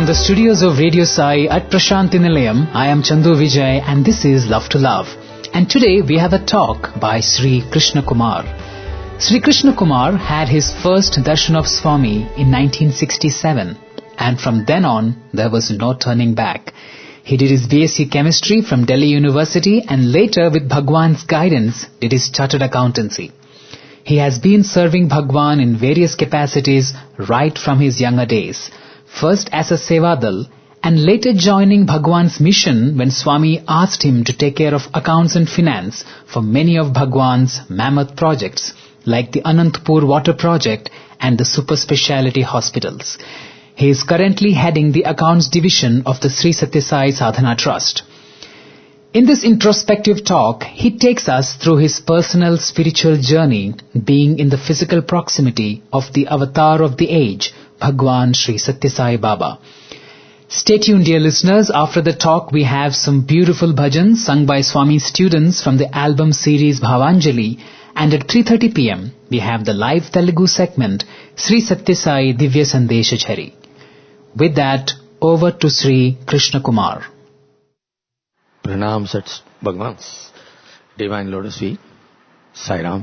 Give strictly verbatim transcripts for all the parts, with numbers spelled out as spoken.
the studios of Radio Sai at Prashanthi Nilayam, I am Chandu Vijay and this is Love to Love. And today we have a talk by Sri Krishna Kumar. Sri Krishna Kumar had his first darshan of Swami in nineteen sixty-seven, and from then on there was no turning back. He did his B S c Chemistry from Delhi University and later with Bhagwan's guidance did his Chartered Accountancy. He has been serving Bhagwan in various capacities right from his younger days. First as a Sevadal and later joining Bhagwan's mission when Swami asked him to take care of accounts and finance for many of Bhagwan's mammoth projects like the Anantapur water project and the super speciality hospitals. He is currently heading the accounts division of the Sri Satya Sai Sadhana Trust. In this introspective talk, he takes us through his personal spiritual journey being in the physical proximity of the avatar of the age, Bhagwan Sri Satya Sai Baba. Stay tuned, dear listeners. After the talk, we have some beautiful bhajans sung by Swami's students from the album series Bhavanjali. And at three thirty p.m., we have the live Telugu segment, Sri Satya Sai Divya Sandesha Chari. With that, over to Sri Krishna Kumar. Pranams at Bhagwan's Divine Lotus Feet, Sai Ram.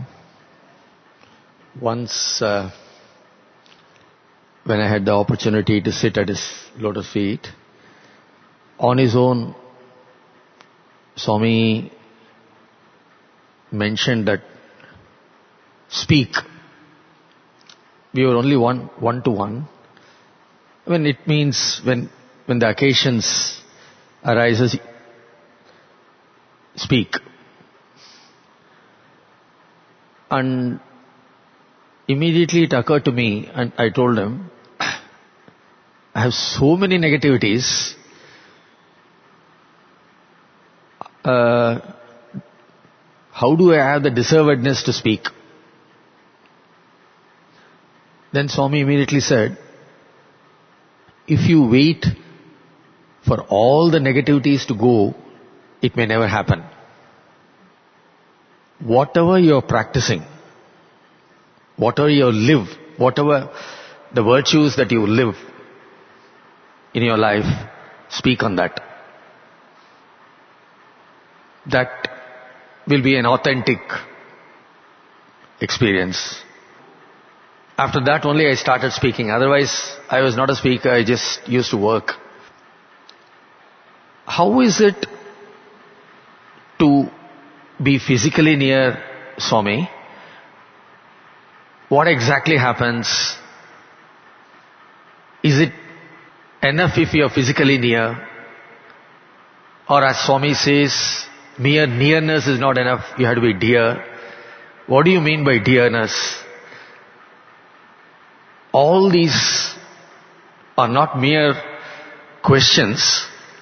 Once, uh, when I had the opportunity to sit at his lotus feet, on his own, Swami mentioned that speak. We were only one, one to one. When it means when, when the occasions arises, speak. And immediately it occurred to me and I told him, I have so many negativities. Uh, how do I have the deservedness to speak? Then Swami immediately said, if you wait for all the negativities to go, it may never happen. Whatever you are practicing, whatever you live, whatever the virtues that you live in your life, speak on that. That will be an authentic experience. After that only I started speaking. Otherwise, I was not a speaker, I just used to work. How is it to be physically near Swami? What exactly happens? Is it enough if you are physically near? Or as Swami says, mere nearness is not enough, you have to be dear. What do you mean by dearness? All these are not mere questions,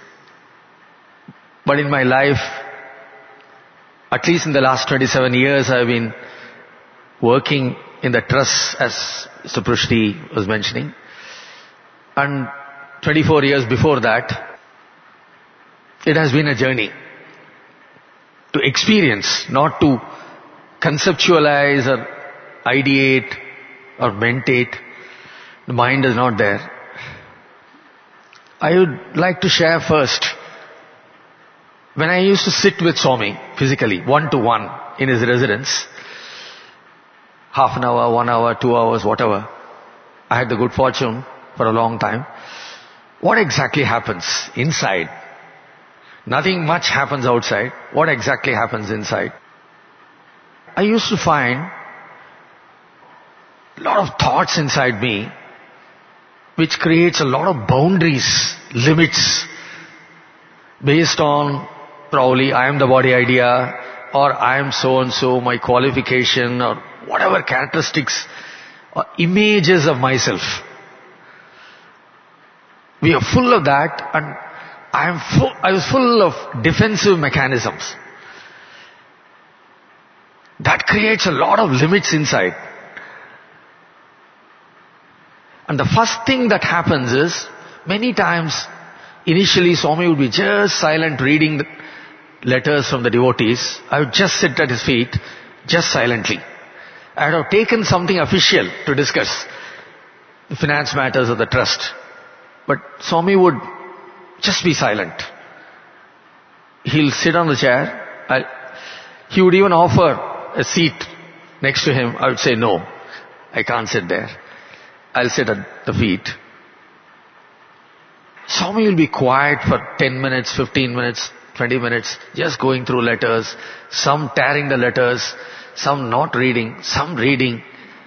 but in my life, at least in the last twenty-seven years, I have been working in the trust, as Mister Prushti was mentioning. And twenty-four years before that, it has been a journey to experience, not to conceptualize or ideate or mentate. The mind is not there. I would like to share first, when I used to sit with Swami physically, one to one in his residence, half an hour, one hour, two hours, whatever. I had the good fortune for a long time. What exactly happens inside? Nothing much happens outside. What exactly happens inside? I used to find a lot of thoughts inside me which creates a lot of boundaries, limits, based on probably I am the body idea, or I am so and so, my qualification, or whatever characteristics or images of myself. We are full of that, and I am full, I was full of defensive mechanisms. That creates a lot of limits inside. And the first thing that happens is, many times, initially Swami would be just silent reading the letters from the devotees. I would just sit at his feet, just silently. I would have taken something official to discuss the finance matters of the trust. But Swami would just be silent. He'll sit on the chair. I'll, he would even offer a seat next to him. I would say, no, I can't sit there. I'll sit at the feet. Swami will be quiet for ten minutes, fifteen minutes, twenty minutes, just going through letters, some tearing the letters, some not reading, some reading.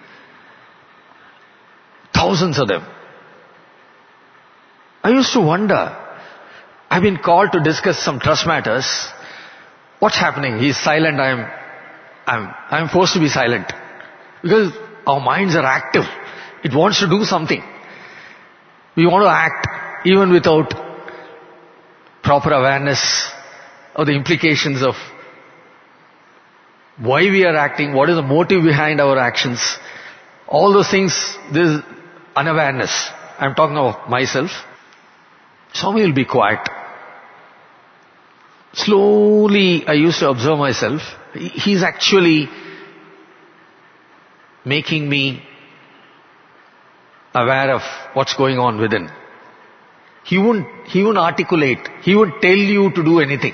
Thousands of them. I used to wonder, I've been called to discuss some trust matters. What's happening? He's silent, I'm, I'm, I'm forced to be silent. Because our minds are active. It wants to do something. We want to act even without proper awareness of the implications of why we are acting, what is the motive behind our actions. All those things, this is unawareness. I'm talking of myself. Swami will be quiet. Slowly, I used to observe myself. He's actually making me aware of what's going on within. He wouldn't, he wouldn't articulate. He wouldn't tell you to do anything.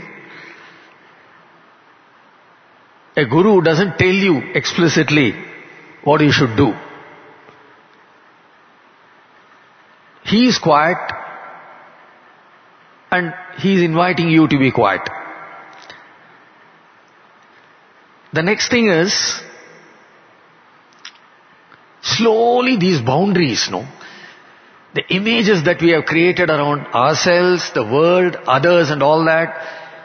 A guru doesn't tell you explicitly what you should do. He is quiet and he is inviting you to be quiet. The next thing is, slowly these boundaries, no? The images that we have created around ourselves, the world, others and all that,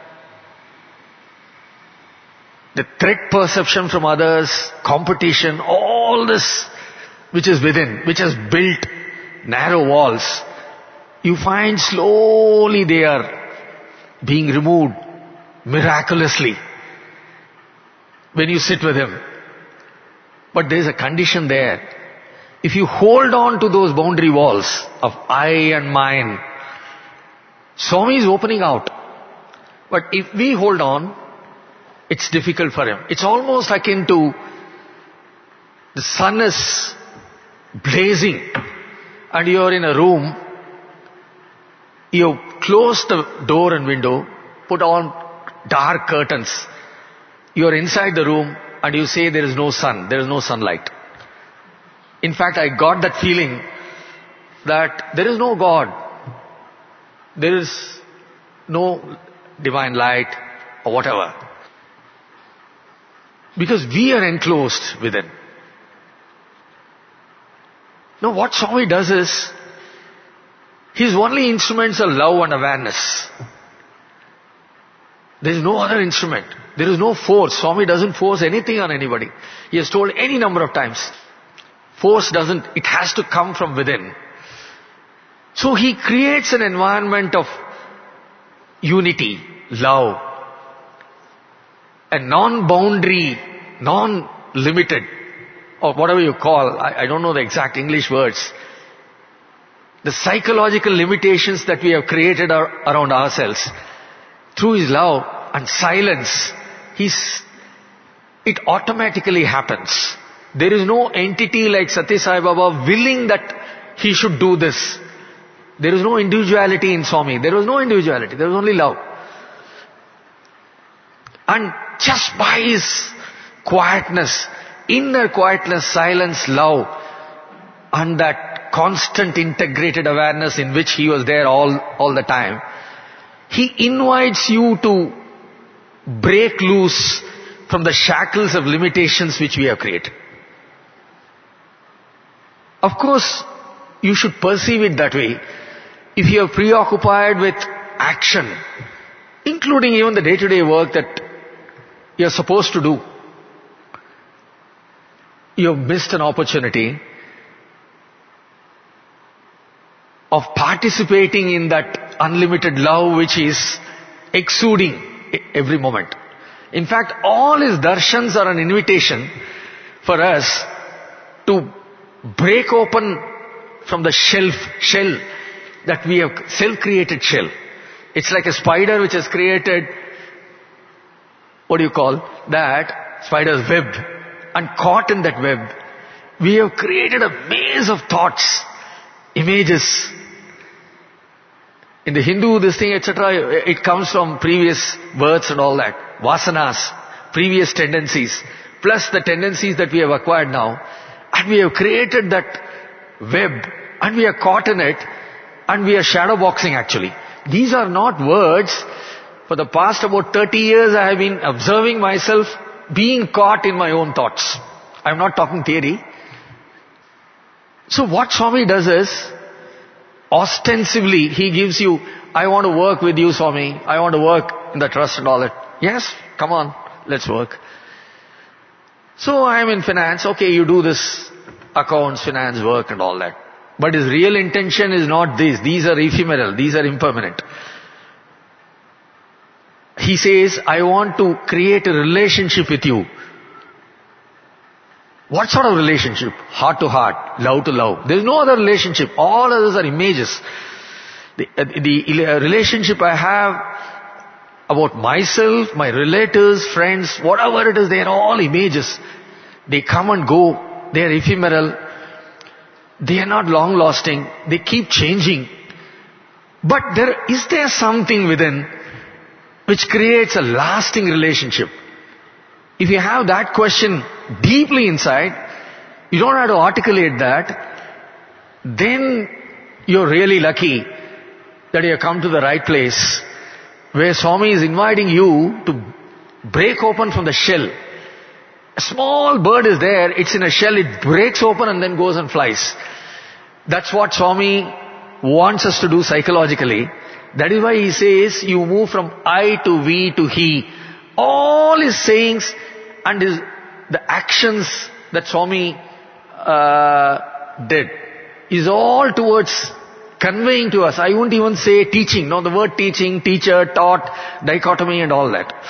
the threat perception from others, competition, all this which is within, which has built narrow walls, you find slowly they are being removed miraculously when you sit with him. But there is a condition there. If you hold on to those boundary walls of I and mine, Swami is opening out. But if we hold on, it's difficult for him. It's almost akin to the sun is blazing and you are in a room, you close the door and window, put on dark curtains. You are inside the room and you say there is no sun, there is no sunlight. In fact, I got that feeling that there is no God. There is no divine light or whatever. Because we are enclosed within. Now what Swami does is, his only instruments are love and awareness. There is no other instrument. There is no force. Swami doesn't force anything on anybody. He has told any number of times. Force doesn't, it has to come from within. So he creates an environment of unity, love, a non-boundary, non-limited, or whatever you call, I, I don't know the exact English words. The psychological limitations that we have created are, around ourselves. Through his love and silence, he's, it automatically happens. There is no entity like Satya Sai Baba willing that he should do this. There is no individuality in Swami. There was no individuality. There was only love. And just by his quietness, inner quietness, silence, love, and that constant integrated awareness in which he was there all, all the time, he invites you to break loose from the shackles of limitations which we have created. Of course, you should perceive it that way. If you are preoccupied with action, including even the day-to-day work that you are supposed to do, you have missed an opportunity of participating in that unlimited love which is exuding every moment. In fact, all his darshans are an invitation for us to break open from the shelf, shell that we have, self-created shell. It's like a spider which has created, what do you call that? Spider's web. And caught in that web, we have created a maze of thoughts, images. In the Hindu, this thing, et cetera, it comes from previous births and all that. Vasanas, previous tendencies, plus the tendencies that we have acquired now. And we have created that web, and we are caught in it, and we are shadow boxing actually. These are not words. For the past about thirty years, I have been observing myself being caught in my own thoughts. I am not talking theory. So what Swami does is, ostensibly, he gives you, I want to work with you, Swami. I want to work in the trust and all that. Yes, come on, let's work. So I am in finance. Okay, you do this accounts, finance, work and all that. But his real intention is not this. These are ephemeral. These are impermanent. He says, I want to create a relationship with you. What sort of relationship? Heart to heart, love to love. There is no other relationship. All others are images. The, uh, the uh, relationship I have about myself, my relatives, friends, whatever it is, they are all images. They come and go. They are ephemeral. They are not long lasting. They keep changing. But there is there something within which creates a lasting relationship? If you have that question deeply inside, you don't have to articulate that, then you're really lucky that you have come to the right place where Swami is inviting you to break open from the shell. A small bird is there, it's in a shell, it breaks open and then goes and flies. That's what Swami wants us to do psychologically. That is why he says you move from I to we to he. All his sayings and his, the actions that Swami uh, did is all towards conveying to us. I won't even say teaching. No, the word teaching, teacher, taught, dichotomy and all that.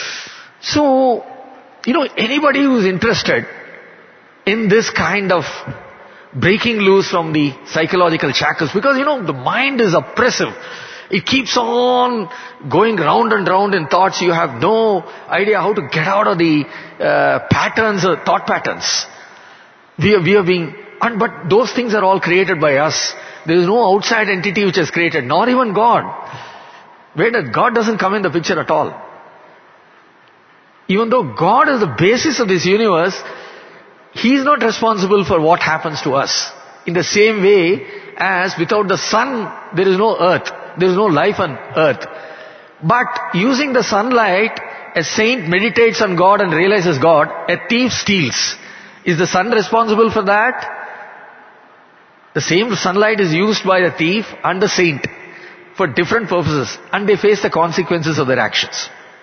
So, you know, anybody who's interested in this kind of breaking loose from the psychological shackles, because, you know, the mind is oppressive. It keeps on going round and round in thoughts. You have no idea how to get out of the uh, patterns, or thought patterns. We are, we are being, and, but those things are all created by us. There is no outside entity which has created, nor even God. Where does God doesn't come in the picture at all. Even though God is the basis of this universe, He is not responsible for what happens to us. In the same way as without the sun, there is no earth. There is no life on earth. But using the sunlight, a saint meditates on God and realizes God. A thief steals. Is the sun responsible for that? The same sunlight is used by the thief and the saint for different purposes, and they face the consequences of their actions.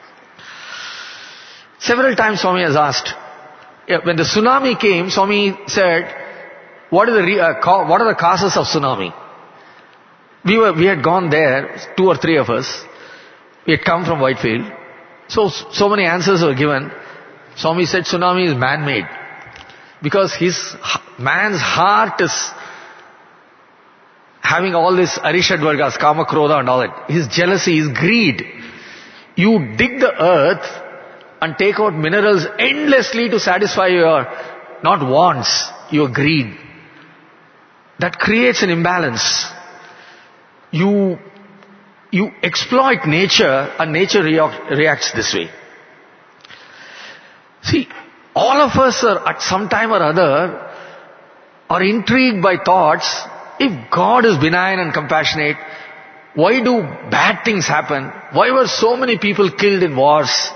Several times Swami has asked, when the tsunami came, Swami said, what, is the re, uh, ca- what are the causes of tsunami? We were, we had gone there, two or three of us. We had come from Whitefield. So, so many answers were given. Swami said tsunami is man-made. Because his, man's heart is having all this Arishad Vargas, Kama, Krodha and all that. His jealousy, his greed. You dig the earth and take out minerals endlessly to satisfy your, not wants, your greed. That creates an imbalance. You, you exploit nature and nature react, reacts this way. See, all of us are at some time or other are intrigued by thoughts. If God is benign and compassionate, why do bad things happen? Why were so many people killed in wars?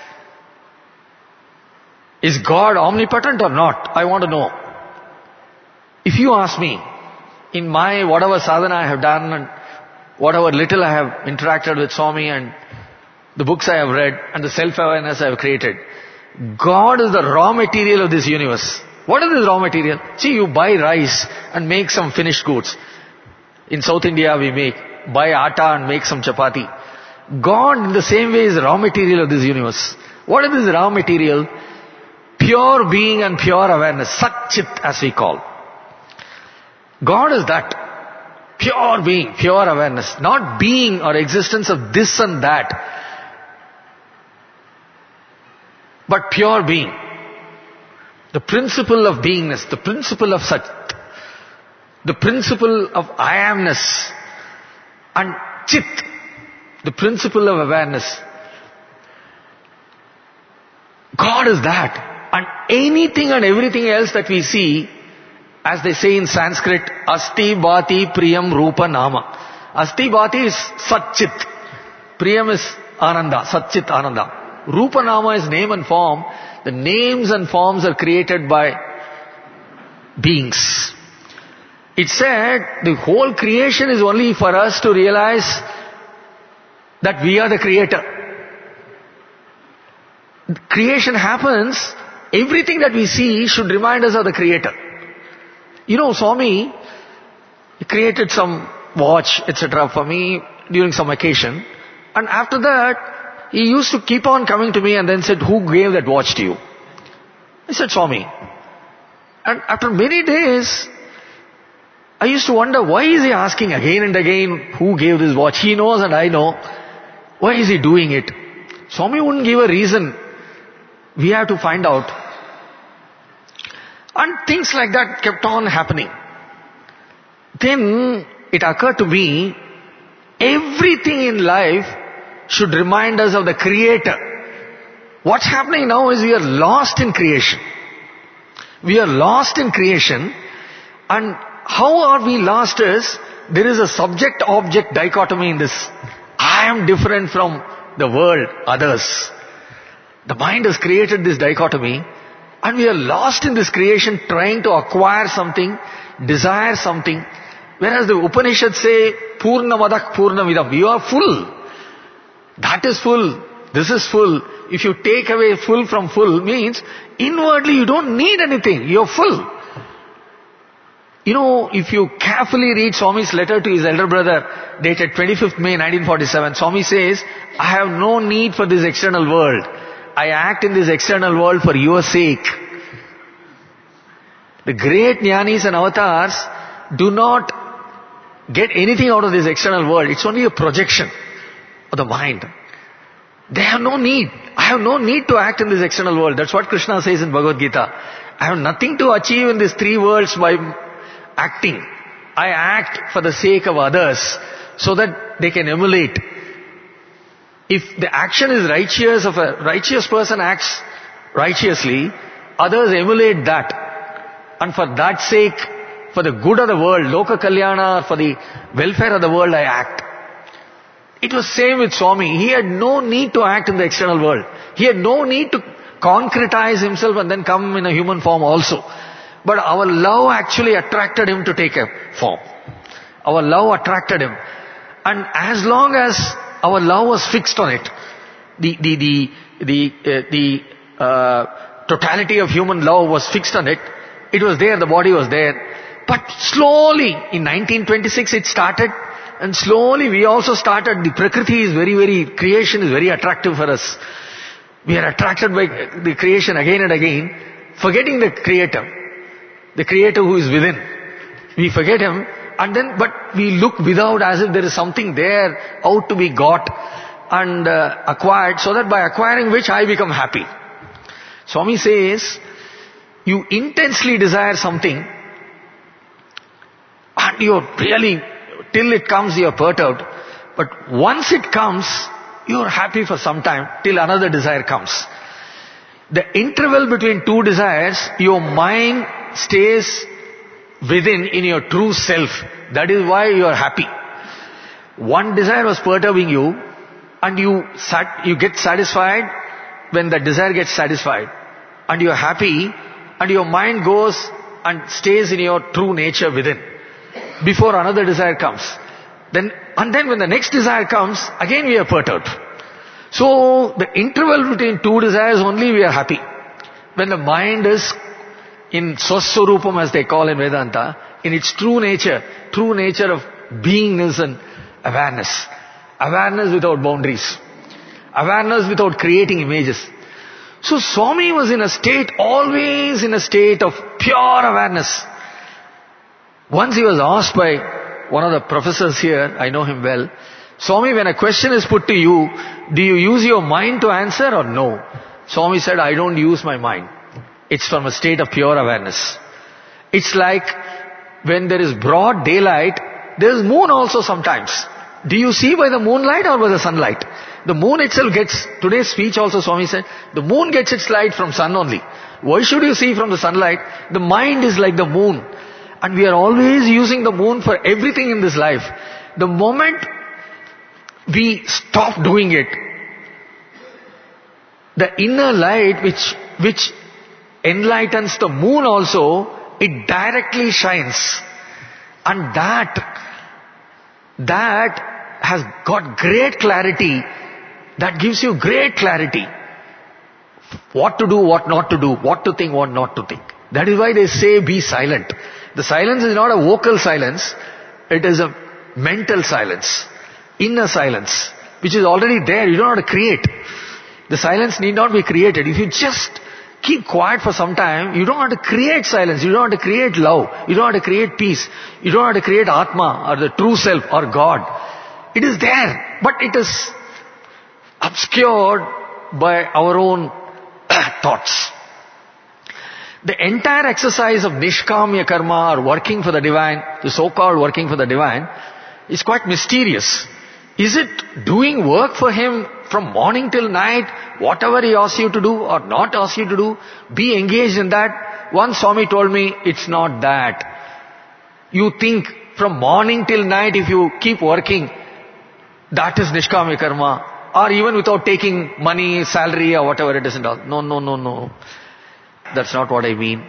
Is God omnipotent or not? I want to know. If you ask me, in my whatever sadhana I have done and whatever little I have interacted with Swami and the books I have read and the self-awareness I have created, God is the raw material of this universe. What is this raw material? See, you buy rice and make some finished goods. In South India we make, buy atta and make some chapati. God in the same way is the raw material of this universe. What is this raw material? Pure being and pure awareness. Sat Chit as we call. God is that. Pure being, pure awareness. Not being or existence of this and that. But pure being. The principle of beingness, the principle of Sat, the principle of I amness. And Chit, the principle of awareness. God is that. And anything and everything else that we see, as they say in Sanskrit, Asti Bhati Priyam Rupa Nama. Asti Bhati is Sat-Chit. Priyam is Ananda, Sat-Chit Ananda. Rupa Nama is name and form. The names and forms are created by beings. It said the whole creation is only for us to realize that we are the creator. Creation happens, everything that we see should remind us of the creator. You know, Swami created some watch, et cetera for me during some occasion. And after that, he used to keep on coming to me and then said, who gave that watch to you? I said, Swami. And after many days, I used to wonder, why is he asking again and again, who gave this watch? He knows and I know. Why is he doing it? Swami wouldn't give a reason. We have to find out. And things like that kept on happening. Then it occurred to me, everything in life should remind us of the Creator. What's happening now is we are lost in creation. We are lost in creation. And how are we lost is, there is a subject-object dichotomy in this. I am different from the world, others. The mind has created this dichotomy. And we are lost in this creation trying to acquire something, desire something. Whereas the Upanishads say, Purnamadak Purnamidam. You are full. That is full. This is full. If you take away full from full, means inwardly you don't need anything. You are full. You know, if you carefully read Swami's letter to his elder brother, dated twenty-fifth May nineteen forty-seven, Swami says, I have no need for this external world. I act in this external world for your sake. The great jnanis and avatars do not get anything out of this external world. It's only a projection of the mind. They have no need. I have no need to act in this external world. That's what Krishna says in Bhagavad Gita. I have nothing to achieve in these three worlds by acting. I act for the sake of others so that they can emulate. If the action is righteous, if a righteous person acts righteously, others emulate that. And for that sake, for the good of the world, Loka Kalyana, for the welfare of the world, I act. It was same with Swami. He had no need to act in the external world. He had no need to concretize himself and then come in a human form also. But our love actually attracted him to take a form. Our love attracted him. And as long as our love was fixed on it, the, the, the, the, uh, the uh, totality of human love was fixed on it, it was there, the body was there. But slowly, in nineteen twenty-six it started, and slowly we also started, the Prakriti is very, very, creation is very attractive for us. We are attracted by the creation again and again, forgetting the Creator. The Creator who is within. We forget Him, and then, but we look without as if there is something there out to be got and uh, acquired, so that by acquiring which I become happy. Swami says, you intensely desire something, and you're really, till it comes you're perturbed. But once it comes, you're happy for some time, till another desire comes. The interval between two desires, your mind stays within in your true self. That is why you are happy. One desire was perturbing you, and you sat, you get satisfied when the desire gets satisfied. And you are happy, and your mind goes and stays in your true nature within, before another desire comes. Then, and then when the next desire comes, again we are perturbed. So, the interval between two desires only we are happy. When the mind is in Swaswarupam, as they call in Vedanta, in its true nature, true nature of beingness and awareness. Awareness without boundaries. Awareness without creating images. So Swami was in a state, always in a state of pure awareness. Once he was asked by one of the professors here, I know him well, Swami, when a question is put to you, do you use your mind to answer or no? Swami said, I don't use my mind. It's from a state of pure awareness. It's like when there is broad daylight, there is moon also sometimes. Do you see by the moonlight or by the sunlight? The moon itself gets, today's speech also Swami said, the moon gets its light from sun only. Why should you see from the sunlight? The mind is like the moon. And we are always using the moon for everything in this life. The moment we stop doing it, the inner light which, which enlightens the moon also, it directly shines. And that, that has got great clarity. That gives you great clarity. What to do, what not to do, what to think, what not to think. That is why they say be silent. The silence is not a vocal silence, it is a mental silence, inner silence, which is already there. You don't have to create. The silence need not be created. If you just keep quiet for some time, you don't have to create silence, you don't have to create love, you don't have to create peace, you don't have to create Atma or the true self or God. It is there, but it is obscured by our own thoughts. The entire exercise of Nishkamya Karma or working for the divine, the so-called working for the divine, is quite mysterious. Is it doing work for him from morning till night, whatever he asks you to do or not asks you to do, be engaged in that? One Swami told me, it's not that. You think from morning till night if you keep working, that is Nishkamya Karma. Or even without taking money, salary or whatever it is and all. No, no, no, no. That's not what I mean.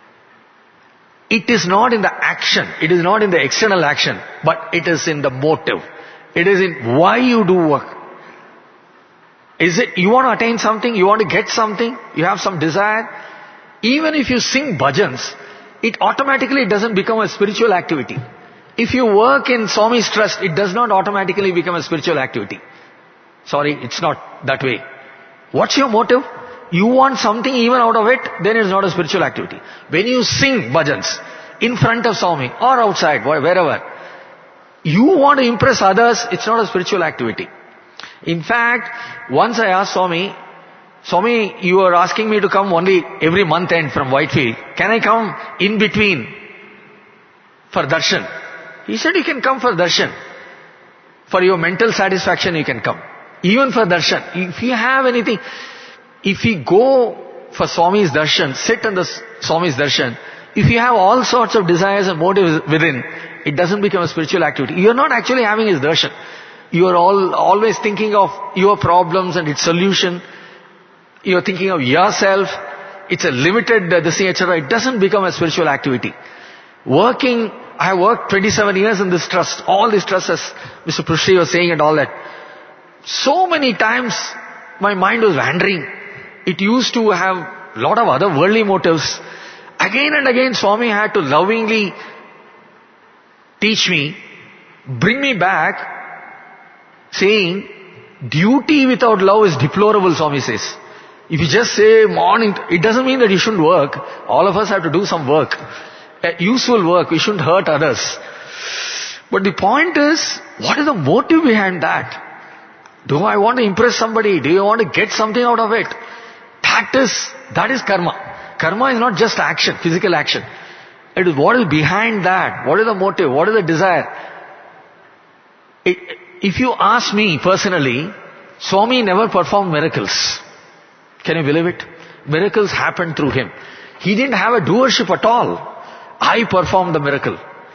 It is not in the action. It is not in the external action. But it is in the motive. It is in why you do work. Is it, you want to attain something? You want to get something? You have some desire? Even if you sing bhajans, it automatically doesn't become a spiritual activity. If you work in Swami's trust, it does not automatically become a spiritual activity. Sorry, it's not that way. What's your motive? You want something even out of it, then it's not a spiritual activity. When you sing bhajans in front of Swami or outside, wherever, you want to impress others, it's not a spiritual activity. In fact, once I asked Swami, Swami, you are asking me to come only every month end from Whitefield. Can I come in between for darshan? He said you can come for darshan. For your mental satisfaction you can come. Even for darshan. If you have anything, if you go for Swami's darshan, sit in the Swami's darshan, if you have all sorts of desires and motives within, it doesn't become a spiritual activity. You are not actually having his darshan. You are all always thinking of your problems and its solution. You are thinking of yourself. It's a limited uh, this thing, et cetera. It doesn't become a spiritual activity. Working, I have worked twenty-seven years in this trust. All these trusts, as Mister Prushti was saying and all that. So many times my mind was wandering. It used to have a lot of other worldly motives. Again and again Swami had to lovingly teach me, bring me back, saying, duty without love is deplorable, Swami says. If you just say morning, it doesn't mean that you shouldn't work. All of us have to do some work. Uh, useful work, we shouldn't hurt others. But the point is, what is the motive behind that? Do I want to impress somebody? Do you want to get something out of it? That is, that is karma. Karma is not just action, physical action. It is what is behind that. What is the motive? What is the desire? It, if you ask me personally, Swami never performed miracles. Can you believe it? Miracles happened through him. He didn't have a doership at all. I performed the miracle.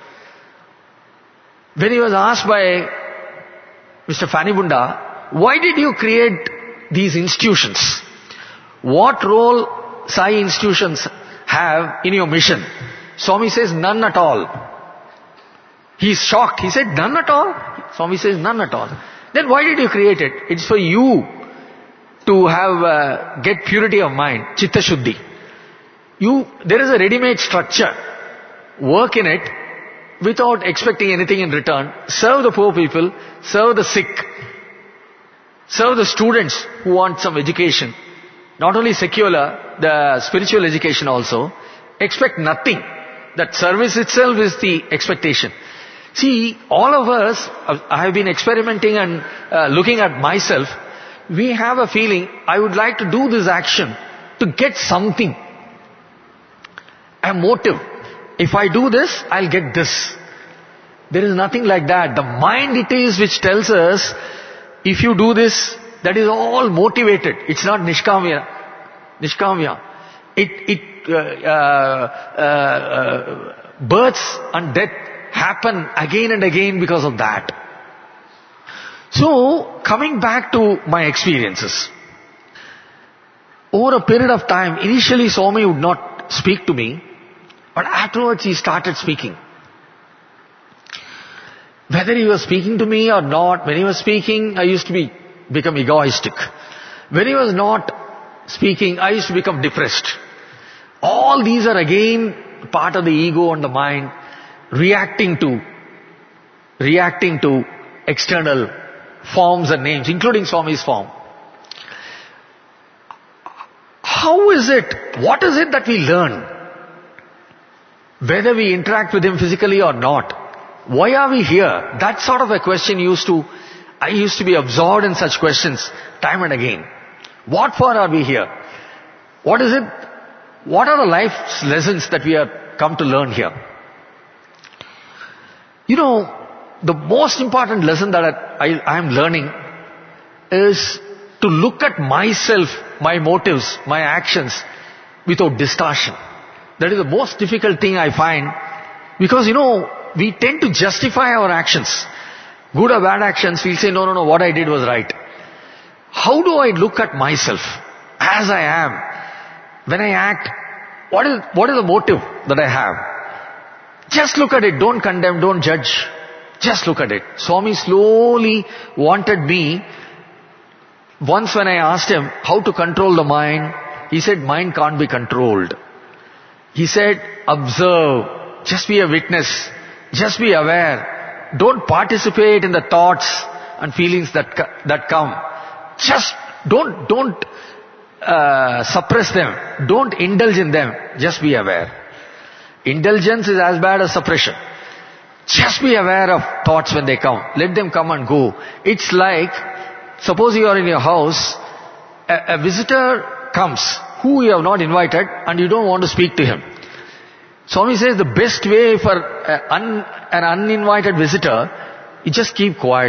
When he was asked by Mister Fanibunda, why did you create these institutions? What role Sai institutions have in your mission? Swami says, none at all. He's shocked. He said, none at all? Swami says, none at all. Then why did you create it? It's for you to have, uh, get purity of mind, chitta shuddhi. You, there is a ready-made structure. Work in it without expecting anything in return. Serve the poor people, serve the sick, serve the students who want some education. Not only secular, the spiritual education also. Expect nothing. That service itself is the expectation. See, all of us, I have been experimenting and uh, looking at myself. We have a feeling, I would like to do this action to get something. A motive. If I do this, I'll get this. There is nothing like that. The mind it is which tells us, if you do this, that is all motivated. It's not nishkamya. Nishkamya. It, it, uh, uh, uh, births and death happen again and again because of that. So, coming back to my experiences. Over a period of time, initially Swami would not speak to me, but afterwards he started speaking. Whether he was speaking to me or not, when he was speaking, I used to be become egoistic. When he was not speaking, I used to become depressed. All these are again part of the ego and the mind reacting to, reacting to external forms and names, including Swami's form. How is it, what is it that we learn? Whether we interact with him physically or not. Why are we here? That sort of a question used to, I used to be absorbed in such questions time and again. What for are we here? What is it? What are the life lessons that we have come to learn here? You know, the most important lesson that I, I am learning is to look at myself, my motives, my actions without distortion. That is the most difficult thing I find, because you know, we tend to justify our actions. Good or bad actions, we'll say, no, no, no, what I did was right. How do I look at myself as I am? When I act, what is, what is the motive that I have? Just look at it, don't condemn, don't judge. Just look at it. Swami slowly wanted me. Once when I asked him how to control the mind, he said, mind can't be controlled. He said, observe, just be a witness, just be aware. Don't participate in the thoughts and feelings that that come. Just don't, don't uh, suppress them. Don't indulge in them. Just be aware. Indulgence is as bad as suppression. Just be aware of thoughts when they come. Let them come and go. It's like, suppose you are in your house, a, a visitor comes who you have not invited and you don't want to speak to him. Swami says the best way for a un, an uninvited visitor is just keep quiet.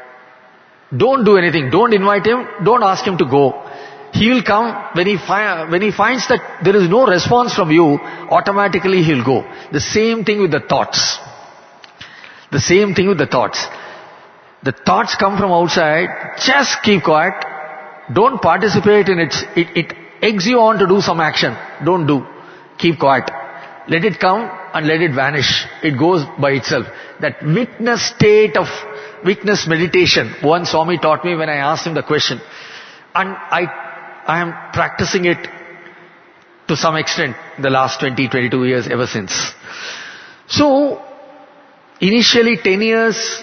Don't do anything. Don't invite him. Don't ask him to go. He will come when he, fi- when he finds that there is no response from you, automatically he will go. The same thing with the thoughts. The same thing with the thoughts. The thoughts come from outside. Just keep quiet. Don't participate in it. It, it eggs you on to do some action. Don't do. Keep quiet. Let it come and let it vanish. It goes by itself. That witness state of witness meditation, one Swami taught me when I asked him the question. And I, I am practicing it to some extent the last twenty, twenty-two years ever since. So, initially ten years,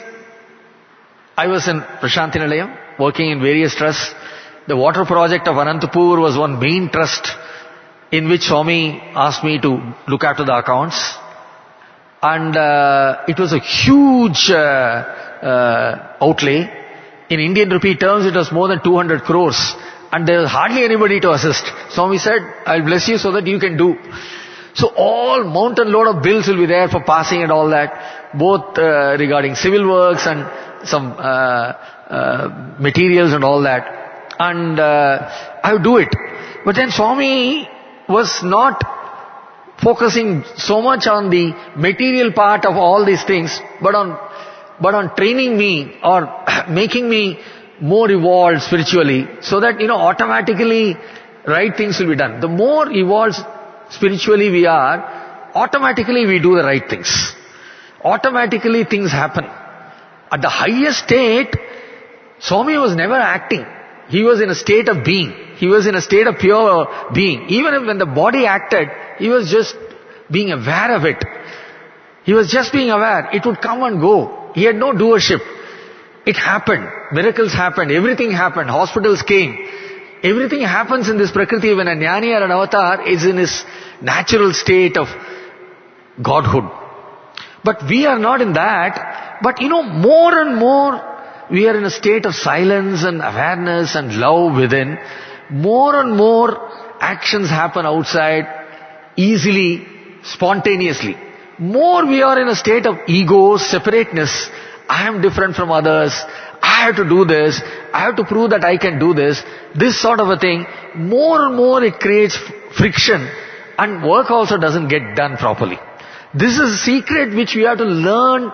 I was in Prashanthi Nilayam, working in various trusts. The water project of Anantapur was one main trust in which Swami asked me to look after the accounts. And uh, it was a huge uh, uh, outlay. In Indian rupee terms, it was more than two hundred crores. And there was hardly anybody to assist. Swami said, I'll bless you so that you can do. So all mountain load of bills will be there for passing and all that, both uh, regarding civil works and some uh, uh, materials and all that. And uh, I would do it. But then Swami was not focusing so much on the material part of all these things, but on but on training me or making me more evolved spiritually, so that, you know, automatically right things will be done. The more evolved spiritually we are, automatically we do the right things. Automatically things happen. At the highest state, Swami was never acting. He was in a state of being. He was in a state of pure being. Even when the body acted, he was just being aware of it. He was just being aware. It would come and go. He had no doership. It happened. Miracles happened. Everything happened. Hospitals came. Everything happens in this Prakriti when a Jnani or an avatar is in his natural state of Godhood. But we are not in that. But you know, more and more we are in a state of silence and awareness and love within. More and more actions happen outside easily, spontaneously. more we are in a state of ego, separateness, I am different from others, I have to do this, I have to prove that I can do this, this sort of a thing, more and more it creates friction and work also doesn't get done properly. This is a secret which we have to learn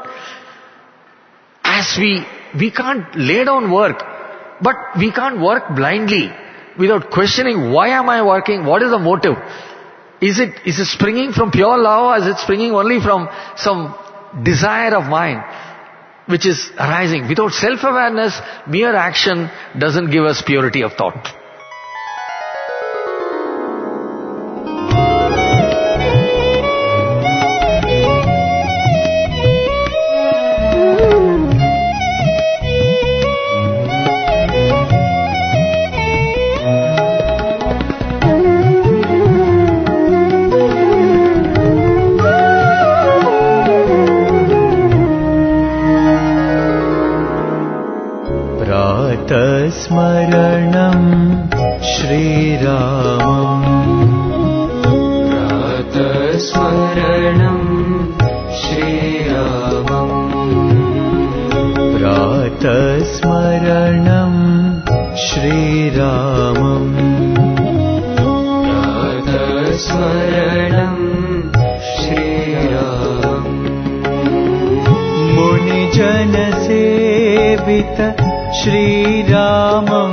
as we, we can't lay down work, but we can't work blindly without questioning why am I working, what is the motive? Is it, is it springing from pure love or is it springing only from some desire of mine which is arising? Without self-awareness, mere action doesn't give us purity of thought. स्मरणं श्रीरामम् प्रातस्मरणं श्रीरामम् प्रातस्मरणं श्रीरामम् प्रातस्मरणं श्रीरामम् मुनिजनसेवित श्रीरामम्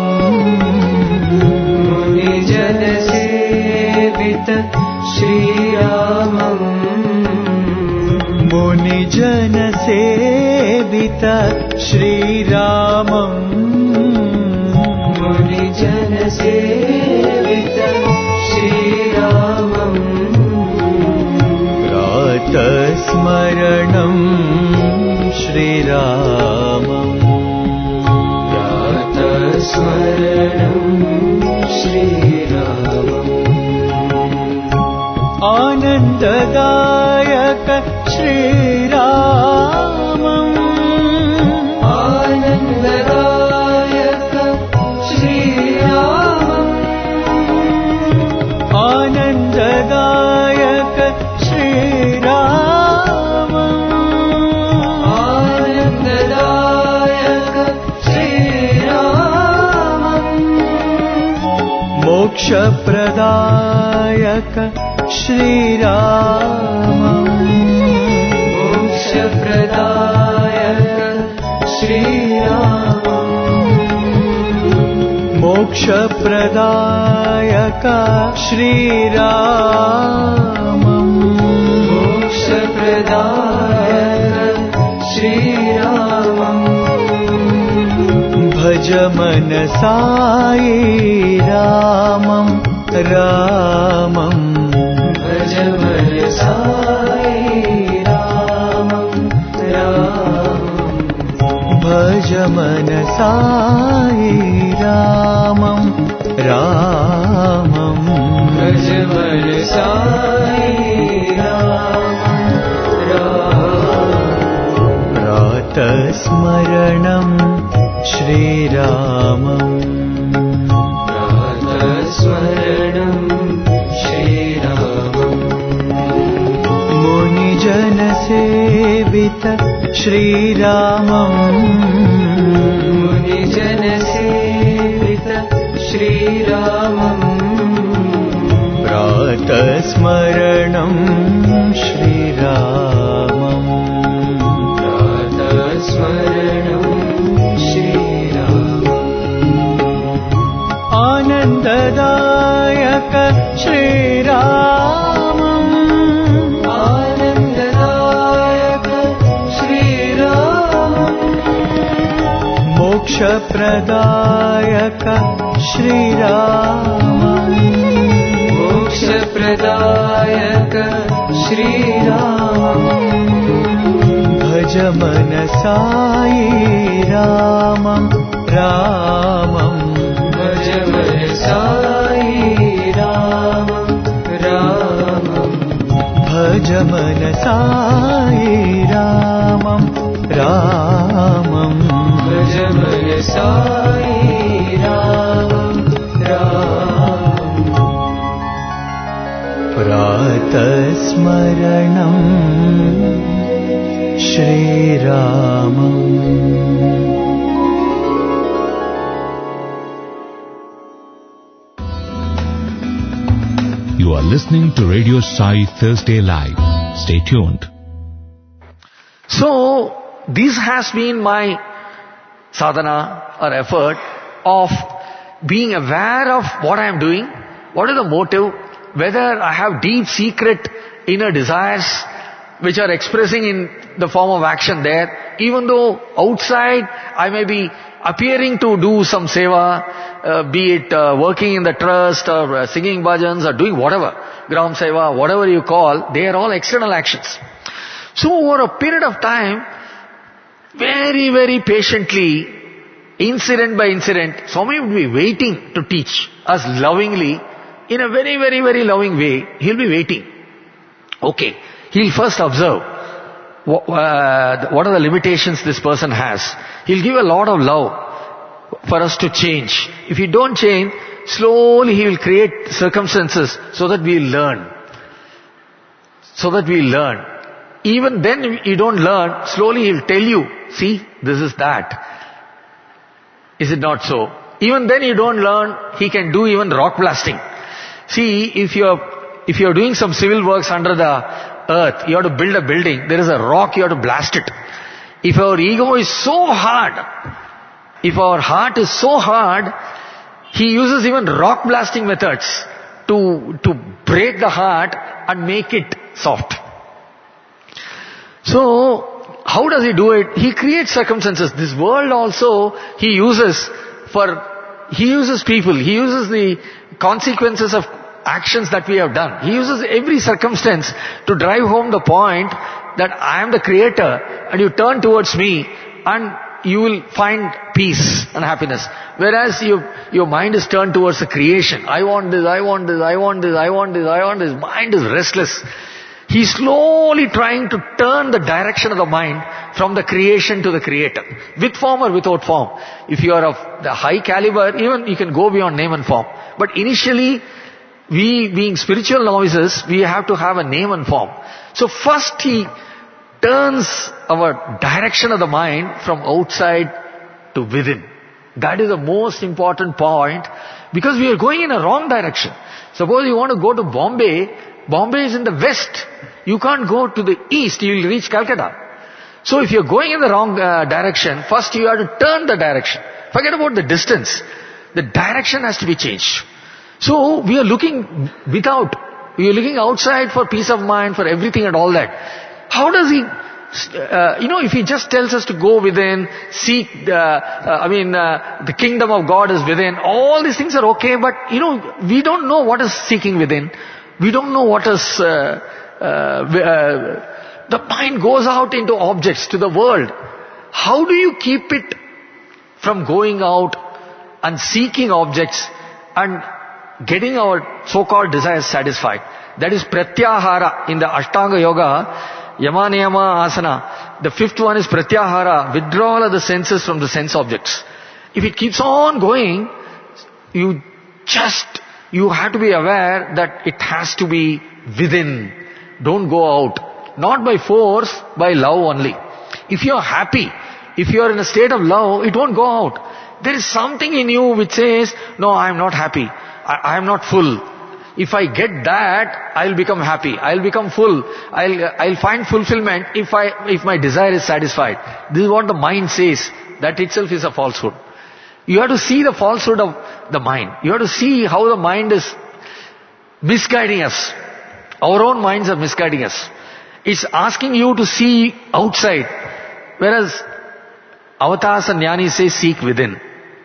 मुनिजनसेवित श्रीरामम् मुनिजनसेवित श्रीरामम् मुनिजनसेवित श्रीरामम् प्रातस्मरणं श्रीरामम् स्मरणं श्रीरामम् आनन्ददायक श्रीरामम् आनन्ददायक श्रीरामम् आनन्ददायक श्रीरामम् आनन्ददायक मोक्षप्रदायक श्रीरामम् मोक्षप्रदायक श्रीरामम् मोक्षप्रदायक श्रीरामम् मोक्षप्रदायक श्रीरामम् भज मनसाई रामं रामं भज मनसाई रामं रामं भज मनसाई रामं रामं भज मनसाई रामं रामं प्रातस्मरणं श्रीरामम् प्रातस्मरणं श्रीरामम् मुनिजनसेवित श्रीरामम् मुनिजनसेवित श्रीरामम् प्रातस्मरणं श्रीरामम् प्रातस्मरणं आनन्ददायक श्रीरामम् आनन्ददायक श्रीरामम् मोक्षप्रदायक श्रीरामम् मोक्षप्रदायक श्रीरामम् भज मनसाई रामं रामम् भज मनसाई रामं रामं भज मनसाई रामं रामं भज मनसाई रामं रामम् Pratah Smaranam Shri Ramam. You are listening to Radio Sai Thursday Live. Stay tuned. So, this has been my sadhana or effort of being aware of what I am doing, what is the motive, whether I have deep secret inner desires which are expressing in the form of action there, even though outside I may be appearing to do some seva, uh, be it uh, working in the trust or uh, singing bhajans or doing whatever, gram seva, whatever you call, they are all external actions. So over a period of time, very, very patiently, incident by incident, Swami would be waiting to teach us lovingly, in a very, very, very loving way. He'll be waiting. Okay, he'll first observe what, uh, what are the limitations this person has. He'll give a lot of love for us to change. If you don't change, slowly he will create circumstances so that we learn. So that we learn. Even then you don't learn, slowly he'll tell you, see, this is that. Is it not so? Even then you don't learn, he can do even rock blasting. See, if you're, if you're doing some civil works under the earth, you have to build a building, there is a rock, you have to blast it. If our ego is so hard, if our heart is so hard, he uses even rock blasting methods to, to break the heart and make it soft. So, how does he do it? He creates circumstances. This world also, he uses for, he uses people, he uses the consequences of actions that we have done. He uses every circumstance to drive home the point that I am the creator and you turn towards me and you will find peace and happiness. Whereas you, your mind is turned towards the creation. I want this, I want this, I want this, I want this, I want this. Mind is restless. He's slowly trying to turn the direction of the mind from the creation to the creator. With form or without form. If you are of the high caliber, even you can go beyond name and form. But initially, we being spiritual novices, we have to have a name and form. So first he turns our direction of the mind from outside to within. That is the most important point, because we are going in a wrong direction. Suppose you want to go to Bombay, Bombay is in the west. You can't go to the east, you will reach Calcutta. So if you're going in the wrong uh, direction, first you have to turn the direction. Forget about the distance. The direction has to be changed. So we are looking without, we are looking outside for peace of mind, for everything and all that. How does he, uh, you know, if he just tells us to go within, seek, uh, uh, I mean, uh, the kingdom of God is within, all these things are okay, but you know, we don't know what is seeking within. We don't know what is, uh, uh, uh, the mind goes out into objects, to the world. How do you keep it from going out and seeking objects and getting our so-called desires satisfied? That is pratyahara in the Ashtanga Yoga, Yama Niyama Asana. The fifth one is pratyahara, withdrawal of the senses from the sense objects. If it keeps on going, you just, you have to be aware that it has to be within. Don't go out. Not by force, by love only. If you are happy, if you are in a state of love, it won't go out. There is something in you which says, no, I am not happy. I, I am not full. If I get that, I'll become happy. I'll become full. I'll, I'll find fulfillment if I, if my desire is satisfied. This is what the mind says. That itself is a falsehood. You have to see the falsehood of the mind. You have to see how the mind is misguiding us. Our own minds are misguiding us. It's asking you to see outside. Whereas avatars and jnanis say seek within.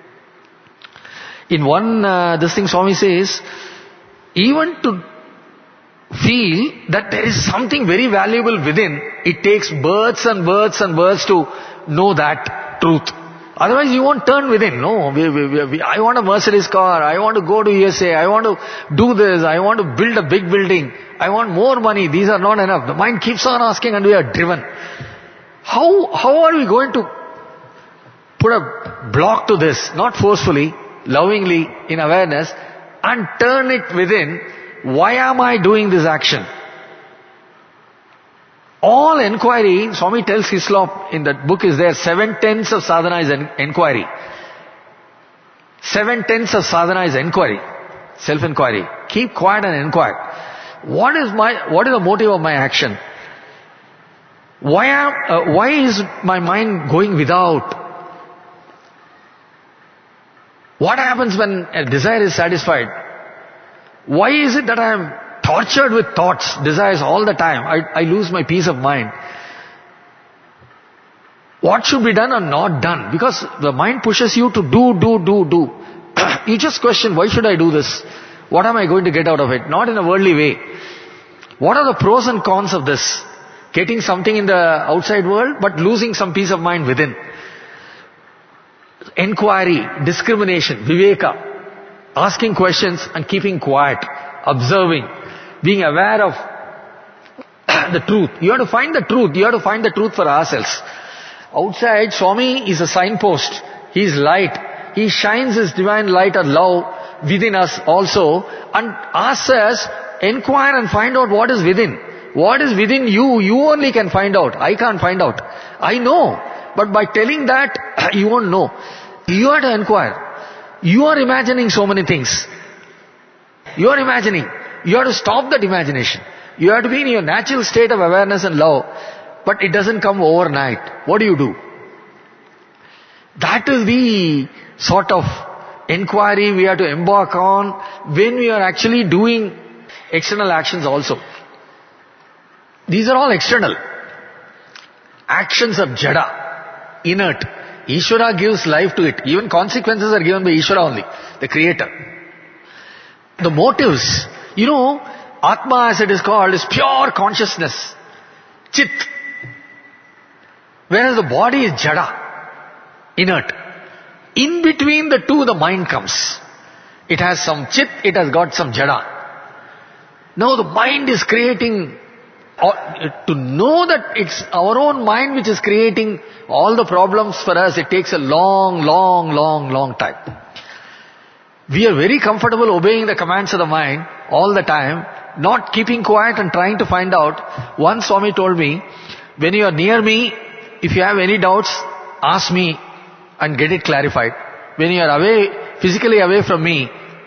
In one, uh, this thing Swami says, even to feel that there is something very valuable within, it takes births and births and births to know that truth. Otherwise you won't turn within. No, we, we, we, I want a Mercedes car, I want to go to U S A, I want to do this, I want to build a big building, I want more money, these are not enough. The mind keeps on asking and we are driven. How, how are we going to put a block to this? Not forcefully, lovingly, in awareness, and turn it within, Why am I doing this action? All inquiry, Swami tells Hislop in that book is there, seven tenths of sadhana is en- inquiry. Seven tenths of sadhana is inquiry. Self-inquiry. Keep quiet and inquire. What is my, what is the motive of my action? Why am, uh, why is my mind going without? What happens when a desire is satisfied? Why is it that I am tortured with thoughts, desires all the time? I, I lose my peace of mind. What should be done or not done? Because the mind pushes you to do, do, do, do. You just question, why should I do this? What am I going to get out of it? Not in a worldly way. What are the pros and cons of this? Getting something in the outside world, but losing some peace of mind within. Inquiry, discrimination, viveka. Asking questions and keeping quiet. Observing. Being aware of the truth. You have to find the truth. You have to find the truth for ourselves. Outside, Swami is a signpost. He is light. He shines His divine light or love within us also and asks us, inquire and find out what is within. What is within you, you only can find out. I can't find out. I know. But by telling that, you won't know. You have to inquire. You are imagining so many things. You are imagining. You have to stop that imagination. You have to be in your natural state of awareness and love. But it doesn't come overnight. What do you do? That is the sort of inquiry we have to embark on when we are actually doing external actions also. These are all external. Actions of Jada, inert. Ishvara gives life to it. Even consequences are given by Ishvara only, the creator. The motives, you know, Atma as it is called is pure consciousness. Chit. Whereas the body is Jada, inert. In between the two, the mind comes. It has some chit, it has got some Jada. Now the mind is creating, to know that it's our own mind which is creating all the problems for us, it takes a long, long, long, long time. We are very comfortable obeying the commands of the mind all the time, not keeping quiet and trying to find out. Once Swami told me, when you are near me, if you have any doubts, ask me and get it clarified. When you are away, physically away from me,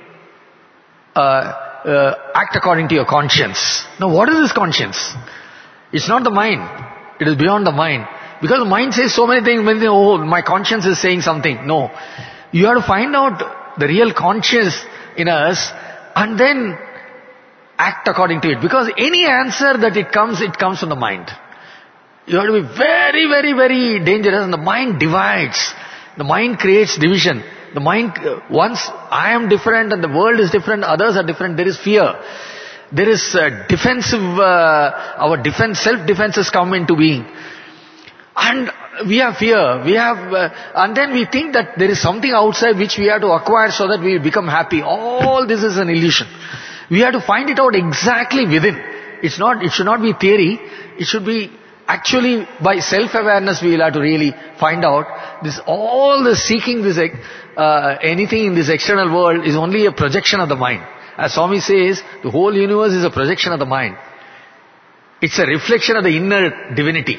uh, uh, act according to your conscience. Now what is this conscience? It's not the mind. It is beyond the mind. Because the mind says so many things, when they, oh, my conscience is saying something. No. You have to find out the real conscience in us and then act according to it. Because any answer that it comes, it comes from the mind. You have to be very, very, very dangerous, and the mind divides. The mind creates division. The mind, once I am different and the world is different, others are different, there is fear. There is uh, defensive, uh, our defense, self-defenses come into being. And we have fear, we have, uh, and then we think that there is something outside which we have to acquire so that we become happy. All this is an illusion. We have to find it out exactly within. It's not, it should not be theory, it should be actually by self-awareness we will have to really find out. This, all the seeking this, uh, anything in this external world is only a projection of the mind. As Swami says, the whole universe is a projection of the mind. It's a reflection of the inner divinity.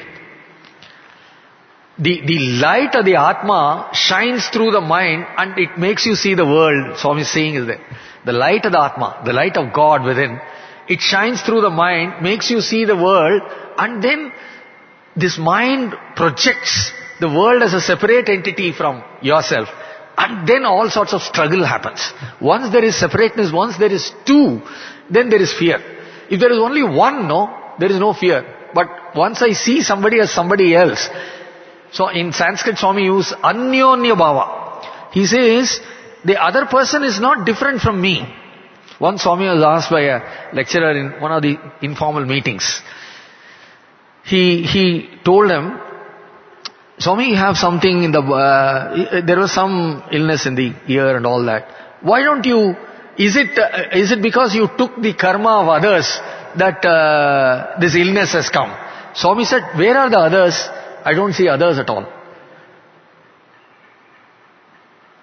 The, the light of the Atma shines through the mind and it makes you see the world. Swami is saying is that the light of the Atma, the light of God within, it shines through the mind, makes you see the world, and then this mind projects the world as a separate entity from yourself. And then all sorts of struggle happens. Once there is separateness, once there is two, then there is fear. If there is only one, no, there is no fear. But once I see somebody as somebody else, so in Sanskrit Swami uses Anyonya Bhava. He says, the other person is not different from me. Once Swami was asked by a lecturer in one of the informal meetings. He, he told him, Swami, you have something in the, uh, there was some illness in the ear and all that. Why don't you, is it, uh, is it because you took the karma of others that uh, this illness has come? Swami said, where are the others? I don't see others at all.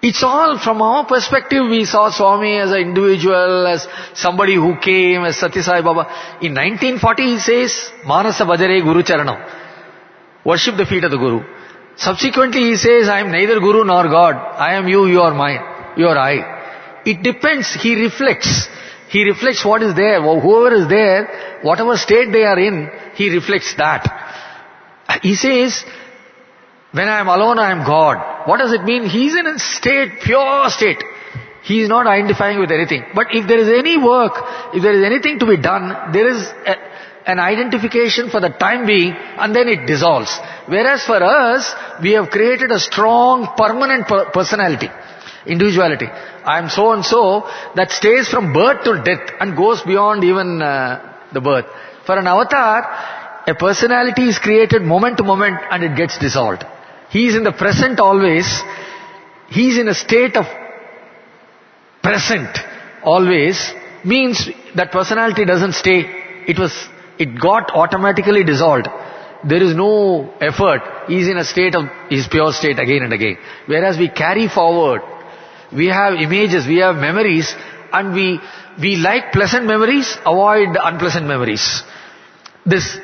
It's all from our perspective. We saw Swami as an individual, as somebody who came, as Satya Sai Baba. In nineteen forty he says, Manasa Bhajare Guru Charanam. Worship the feet of the Guru. Subsequently he says, I am neither Guru nor God. I am you, you are mine, you are I. It depends. He reflects. He reflects what is there. Whoever is there, whatever state they are in, he reflects that. He says, when I am alone, I am God. What does it mean? He is in a state, pure state. He is not identifying with anything. But if there is any work, if there is anything to be done, there is a, an identification for the time being, and then it dissolves. Whereas for us, we have created a strong, permanent per- personality, individuality. I am so and so, that stays from birth to death and goes beyond even uh, the birth. For an avatar, a personality is created moment to moment and it gets dissolved. He is in the present always. He is in a state of present always. Means that personality doesn't stay. It was, it got automatically dissolved. There is no effort. He is in a state of his pure state again and again. Whereas we carry forward. We have images, we have memories, and we we like pleasant memories, avoid unpleasant memories. This,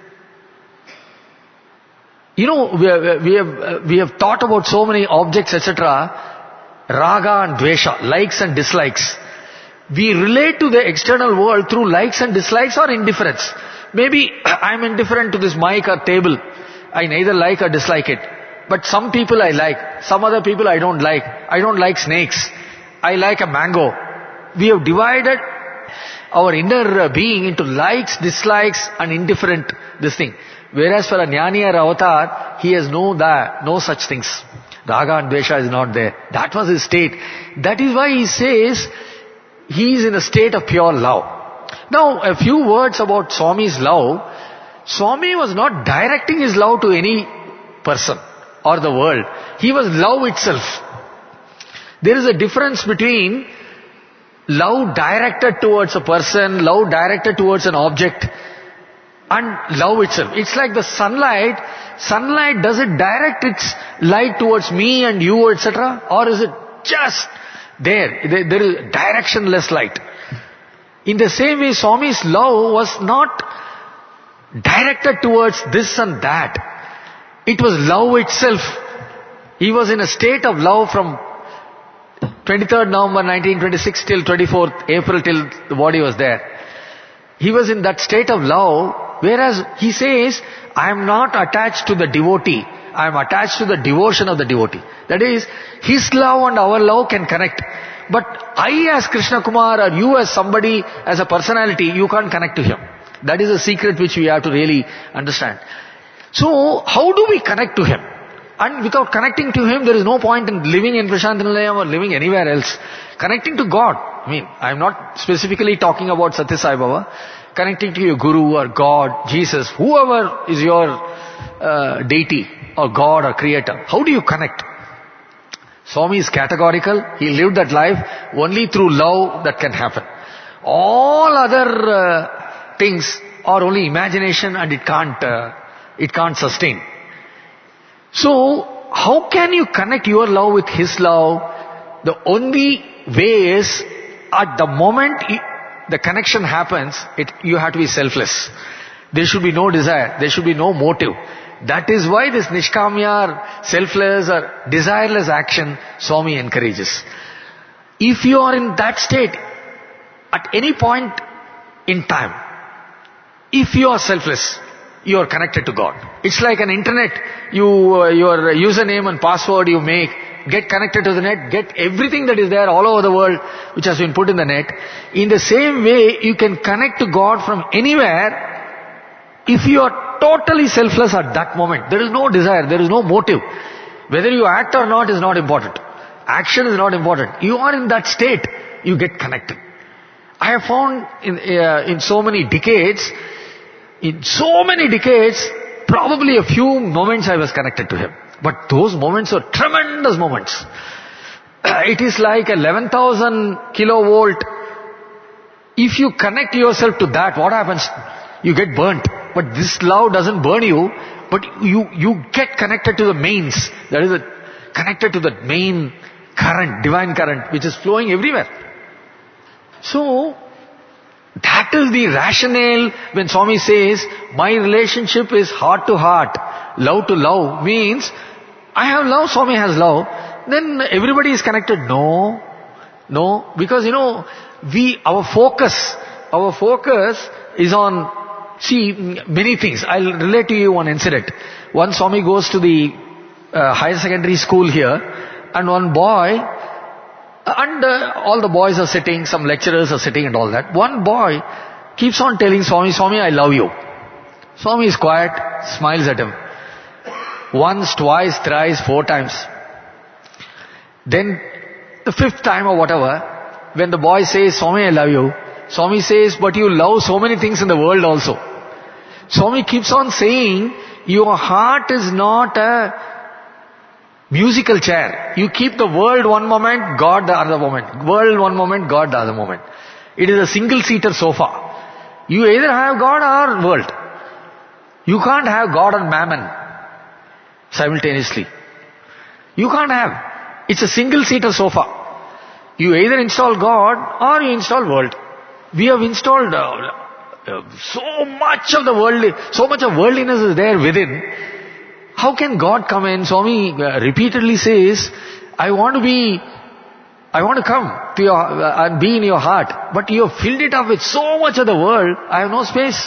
you know, we have, we have, we have thought about so many objects, et cetera. Raga and dvesha, likes and dislikes. We relate to the external world through likes and dislikes or indifference. Maybe I am indifferent to this mic or table. I neither like or dislike it. But some people I like, some other people I don't like. I don't like snakes. I like a mango. We have divided our inner being into likes, dislikes and indifferent, this thing. Whereas for a jnani or avatar, he has no that, no such things. Raga and dvesha is not there. That was his state. That is why he says, he is in a state of pure love. Now, a few words about Swami's love. Swami was not directing his love to any person or the world. He was love itself. There is a difference between love directed towards a person, love directed towards an object, and love itself. It's like the sunlight. Sunlight, does it direct its light towards me and you, et cetera? Or is it just there? There, there is directionless light. In the same way, Swami's love was not directed towards this and that. It was love itself. He was in a state of love from twenty-third November nineteen twenty-six till twenty-fourth April till the body was there. He was in that state of love, whereas he says, I am not attached to the devotee. I am attached to the devotion of the devotee. That is, his love and our love can connect. But I as Krishna Kumar or you as somebody, as a personality, you can't connect to him. That is a secret which we have to really understand. So, how do we connect to him? And without connecting to him, there is no point in living in Prashanthi Nilayam or living anywhere else. Connecting to God. I mean, I am not specifically talking about Satya Sai Baba. Connecting to your Guru or God, Jesus, whoever is your uh, deity or God or creator. How do you connect? Swami is categorical. He lived that life only through love that can happen. All other uh, things are only imagination and it can't, uh, it can't sustain. So, how can you connect your love with his love? The only way is, at the moment it, the connection happens, it, you have to be selfless. There should be no desire. There should be no motive. That is why this nishkamya, selfless or desireless action, Swami encourages. If you are in that state, at any point in time, if you are selfless, you are connected to God. It's like an internet. You, uh, your username and password you make, get connected to the net, get everything that is there all over the world which has been put in the net. In the same way, you can connect to God from anywhere if you are totally selfless at that moment. There is no desire, there is no motive. Whether you act or not is not important. Action is not important. You are in that state, you get connected. I have found in, uh, in so many decades, in so many decades, probably a few moments I was connected to him. But those moments were tremendous moments. It is like eleven thousand kilovolt. If you connect yourself to that, what happens? You get burnt. But this love doesn't burn you, but you, you get connected to the mains. That is, a, connected to the main current, divine current, which is flowing everywhere. So, that is the rationale when Swami says, my relationship is heart to heart, love to love, means I have love, Swami has love, then everybody is connected. No, no, because you know, we, our focus, our focus is on, see, many things. I'll relate to you one incident. One Swami goes to the uh, higher secondary school here, and one boy, and uh, all the boys are sitting, some lecturers are sitting and all that. One boy keeps on telling Swami, Swami, I love you. Swami is quiet, smiles at him. Once, twice, thrice, four times. Then, the fifth time or whatever, when the boy says, Swami, I love you, Swami says, but you love so many things in the world also. Swami keeps on saying, your heart is not a musical chair. You keep the world one moment, God the other moment. World one moment, God the other moment. It is a single-seater sofa. You either have God or world. You can't have God and mammon simultaneously. You can't have. It's a single-seater sofa. You either install God or you install world. We have installed uh, uh, so much of the worldly, so much of worldliness is there within. How can God come in? Swami uh, repeatedly says, I want to be, I want to come to your, uh, and be in your heart. But you have filled it up with so much of the world, I have no space.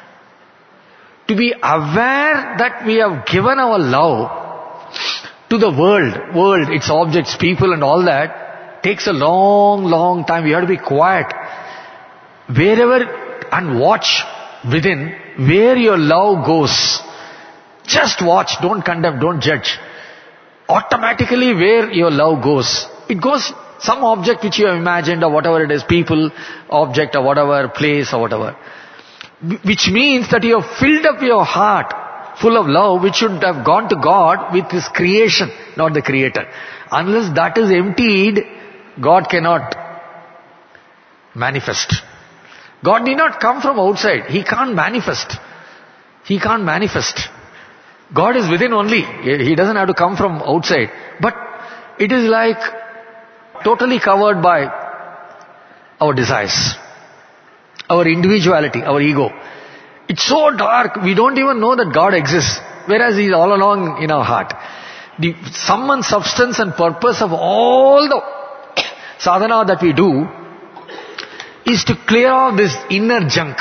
To be aware that we have given our love to the world, world, its objects, people and all that, takes a long, long time. We have to be quiet. Wherever, and watch within, where your love goes. Just watch, don't condemn, don't judge. Automatically where your love goes. It goes some object which you have imagined or whatever it is, people, object or whatever, place or whatever. Which means that you have filled up your heart full of love, which should have gone to God with His creation, not the Creator. Unless that is emptied, God cannot manifest. God did not come from outside. He can't manifest. He can't manifest. God is within only. He doesn't have to come from outside. But it is like totally covered by our desires, our individuality, our ego. It's so dark, we don't even know that God exists, whereas He is all along in our heart. The sum and substance and purpose of all the sadhana that we do is to clear off this inner junk.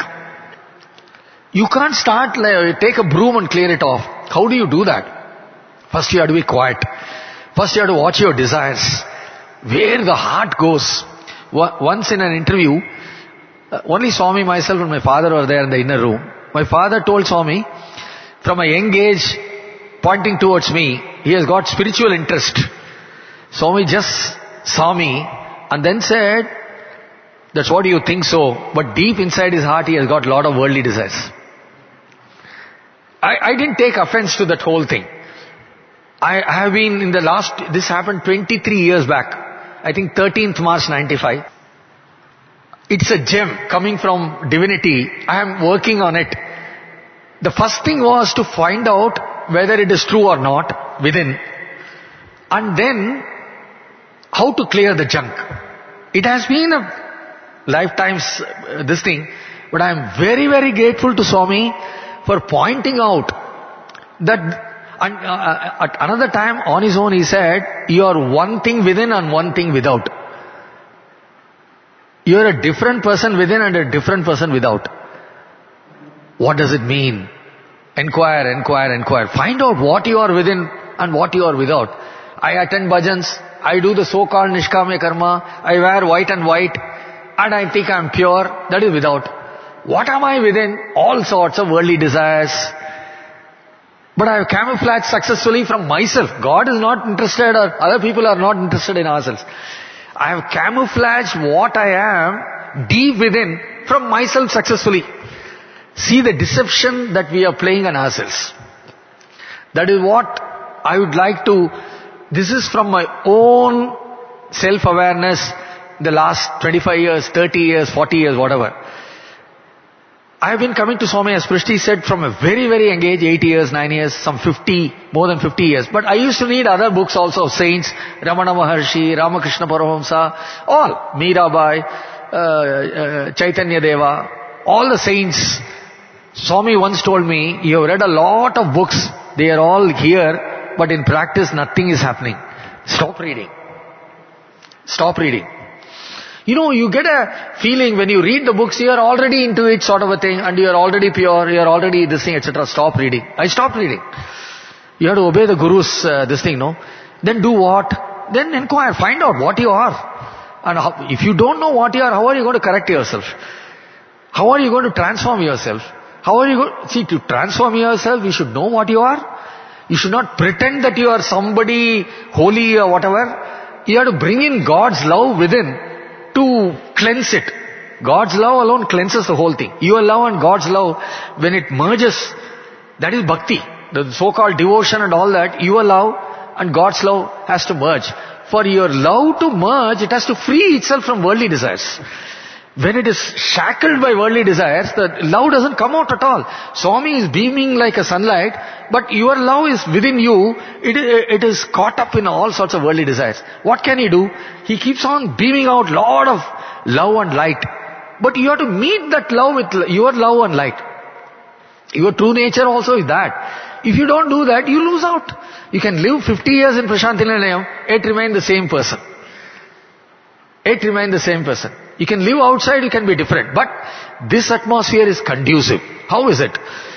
You can't start, like, take a broom and clear it off. How do you do that? First you have to be quiet. First you have to watch your desires. Where the heart goes. Once in an interview, only Swami, myself and my father were there in the inner room. My father told Swami, from a young age, pointing towards me, he has got spiritual interest. Swami just saw me and then said, that's what you think so, but deep inside his heart he has got a lot of worldly desires. I, I didn't take offense to that whole thing. I, I have been in the last, this happened twenty-three years back. I think thirteenth March ninety-five. It's a gem coming from divinity. I am working on it. The first thing was to find out whether it is true or not within. And then, how to clear the junk. It has been a lifetime's uh, this thing, but I am very, very grateful to Swami for pointing out that, and, uh, at another time on his own he said, you are one thing within and one thing without. You are a different person within and a different person without. What does it mean? Enquire, enquire, enquire. Find out what you are within and what you are without. I attend bhajans, I do the so-called nishkamya karma, I wear white and white, and I think I am pure. That is without. What am I within? All sorts of worldly desires. But I have camouflaged successfully from myself. God is not interested, or other people are not interested in ourselves. I have camouflaged what I am deep within from myself successfully. See the deception that we are playing on ourselves. That is what I would like to, this is from my own self-awareness, the last twenty-five years, thirty years, forty years, whatever. I have been coming to Swami, as Prishti said, from a very, very young age, eight years, nine years, some fifty, more than fifty years. But I used to read other books also of saints, Ramana Maharshi, Ramakrishna Paramahamsa, all, Mirabai, uh, uh, Chaitanya Deva, all the saints. Swami once told me, you have read a lot of books, they are all here, but in practice nothing is happening. Stop reading. Stop reading. You know, you get a feeling when you read the books, you are already into it sort of a thing, and you are already pure, you are already this thing, et cetera. Stop reading. I stopped reading. You have to obey the Guru's uh, this thing, no? Then do what? Then inquire, find out what you are. And how, if you don't know what you are, how are you going to correct yourself? How are you going to transform yourself? How are you going, see, to transform yourself, you should know what you are. You should not pretend that you are somebody holy or whatever. You have to bring in God's love within to cleanse it. God's love alone cleanses the whole thing. Your love and God's love, when it merges, that is bhakti. The so-called devotion and all that, your love and God's love has to merge. For your love to merge, it has to free itself from worldly desires. When it is shackled by worldly desires, the love doesn't come out at all. Swami is beaming like a sunlight, but your love is within you. It, it is caught up in all sorts of worldly desires. What can he do? He keeps on beaming out lot of love and light. But you have to meet that love with your love and light. Your true nature also is that. If you don't do that, you lose out. You can live fifty years in Prashanti Nilayam, yet remain the same person. Yet remain the same person. You can live outside, you can be different. But this atmosphere is conducive. How is it?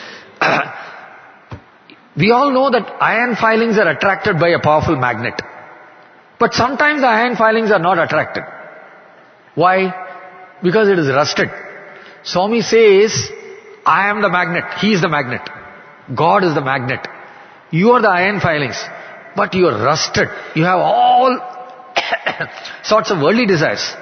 We all know that iron filings are attracted by a powerful magnet. But sometimes the iron filings are not attracted. Why? Because it is rusted. Swami says, I am the magnet, he is the magnet. God is the magnet. You are the iron filings. But you are rusted. You have all sorts of worldly desires.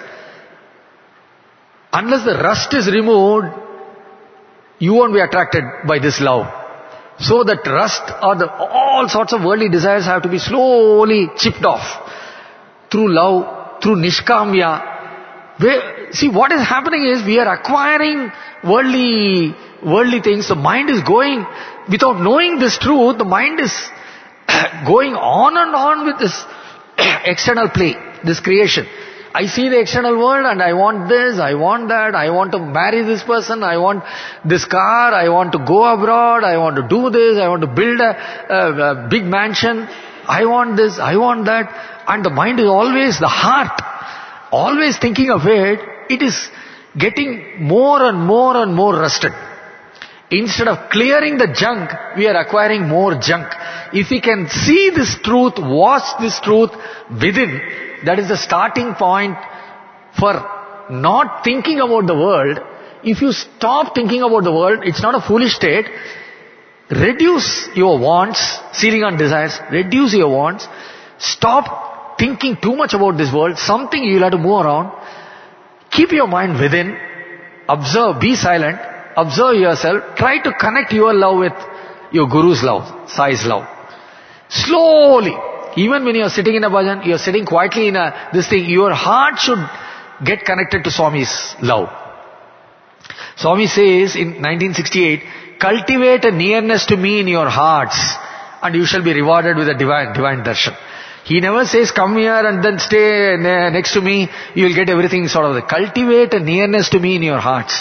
Unless the rust is removed, you won't be attracted by this love. So that rust or the, all sorts of worldly desires have to be slowly chipped off. Through love, through nishkamya. Where, see, what is happening is we are acquiring worldly, worldly things. The mind is going, without knowing this truth, the mind is going on and on with this external play, this creation. I see the external world and I want this, I want that, I want to marry this person, I want this car, I want to go abroad, I want to do this, I want to build a, a, a big mansion, I want this, I want that. And the mind is always, the heart, always thinking of it, it is getting more and more and more rusted. Instead of clearing the junk, we are acquiring more junk. If we can see this truth, watch this truth within, that is the starting point for not thinking about the world. If you stop thinking about the world, it's not a foolish state. Reduce your wants, ceiling on desires, reduce your wants. Stop thinking too much about this world, something you'll have to move around. Keep your mind within, observe, be silent, observe yourself, try to connect your love with your Guru's love, Sai's love. Slowly, even when you are sitting in a bhajan, you are sitting quietly in a, this thing, your heart should get connected to Swami's love. Swami says in nineteen sixty-eight, cultivate a nearness to me in your hearts and you shall be rewarded with a divine, divine darshan. He never says come here and then stay next to me, you will get everything sort of. The, cultivate a nearness to me in your hearts.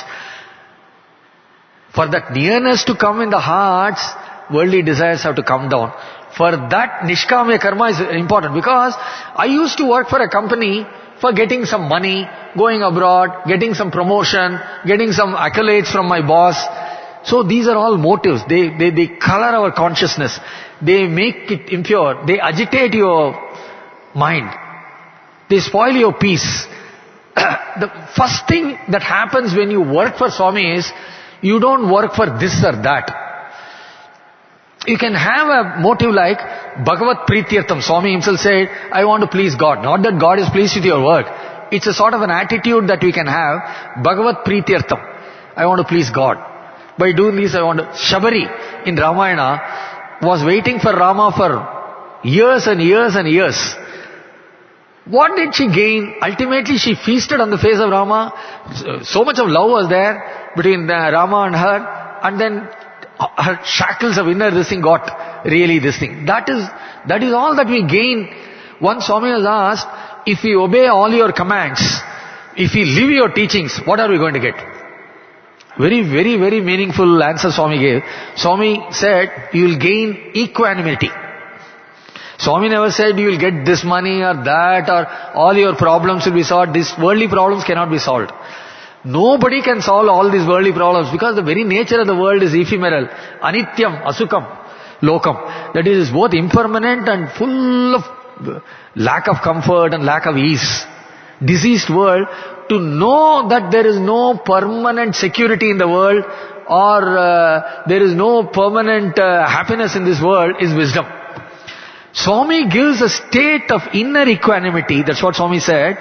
For that nearness to come in the hearts, worldly desires have to come down. For that, nishkamya karma is important, because I used to work for a company for getting some money, going abroad, getting some promotion, getting some accolades from my boss. So these are all motives. They, they, they color our consciousness. They make it impure. They agitate your mind. They spoil your peace. The first thing that happens when you work for Swami is, you don't work for this or that. You can have a motive like Bhagavat Prityartham. Swami himself said, I want to please God. Not that God is pleased with your work. It's a sort of an attitude that we can have. Bhagavat Prityartham. I want to please God. By doing this, I want to... Shabari in Ramayana was waiting for Rama for years and years and years. What did she gain? Ultimately, she feasted on the face of Rama. So much of love was there between uh, Rama and her. And then her shackles of inner this thing got really this thing. That is, that is all that we gain. Once Swami was asked, if we obey all your commands, if we live your teachings, what are we going to get? Very, very, very meaningful answer Swami gave. Swami said, you will gain equanimity. Swami never said you will get this money or that or all your problems will be solved. These worldly problems cannot be solved. Nobody can solve all these worldly problems because the very nature of the world is ephemeral. Anityam, asukam, lokam. That is both impermanent and full of lack of comfort and lack of ease. Diseased world. To know that there is no permanent security in the world or uh, there is no permanent uh, happiness in this world is wisdom. Swami gives a state of inner equanimity. That's what Swami said.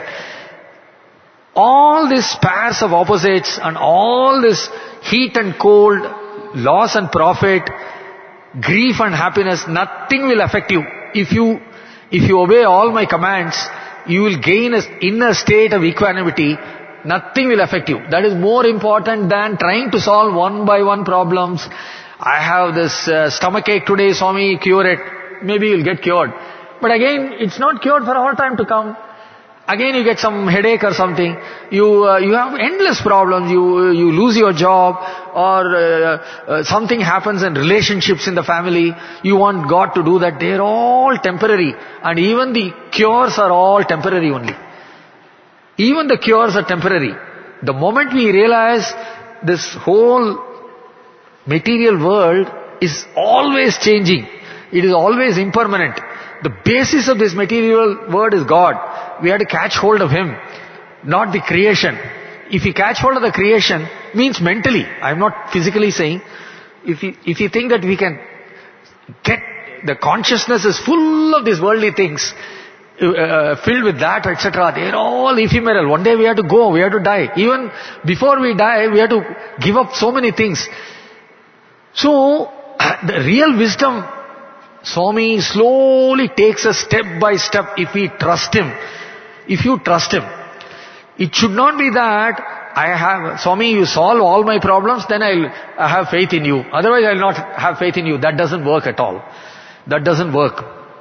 All these pairs of opposites and all this heat and cold, loss and profit, grief and happiness, nothing will affect you. If you, if you obey all my commands, you will gain an inner state of equanimity. Nothing will affect you. That is more important than trying to solve one by one problems. I have this uh, stomachache today, Swami, cure it. Maybe you'll get cured. But again, it's not cured for all time to come. Again you get some headache or something. You uh, you have endless problems. You you lose your job or uh, uh, something happens in relationships in the family. You want God to do that. They're all temporary. And even the cures are all temporary only. Even the cures are temporary. The moment we realize this whole material world is always changing. It is always impermanent. The basis of this material world is God. We have to catch hold of Him, not the creation. If you catch hold of the creation, means mentally, I am not physically saying, if you, if you think that we can get, the consciousness is full of these worldly things, uh, filled with that, et cetera. They are all ephemeral. One day we have to go, we have to die. Even before we die, we have to give up so many things. So, the real wisdom, Swami slowly takes us step by step if we trust Him. If you trust Him. It should not be that I have, Swami, you solve all my problems, then I'll I have faith in you. Otherwise I'll not have faith in you. That doesn't work at all. That doesn't work.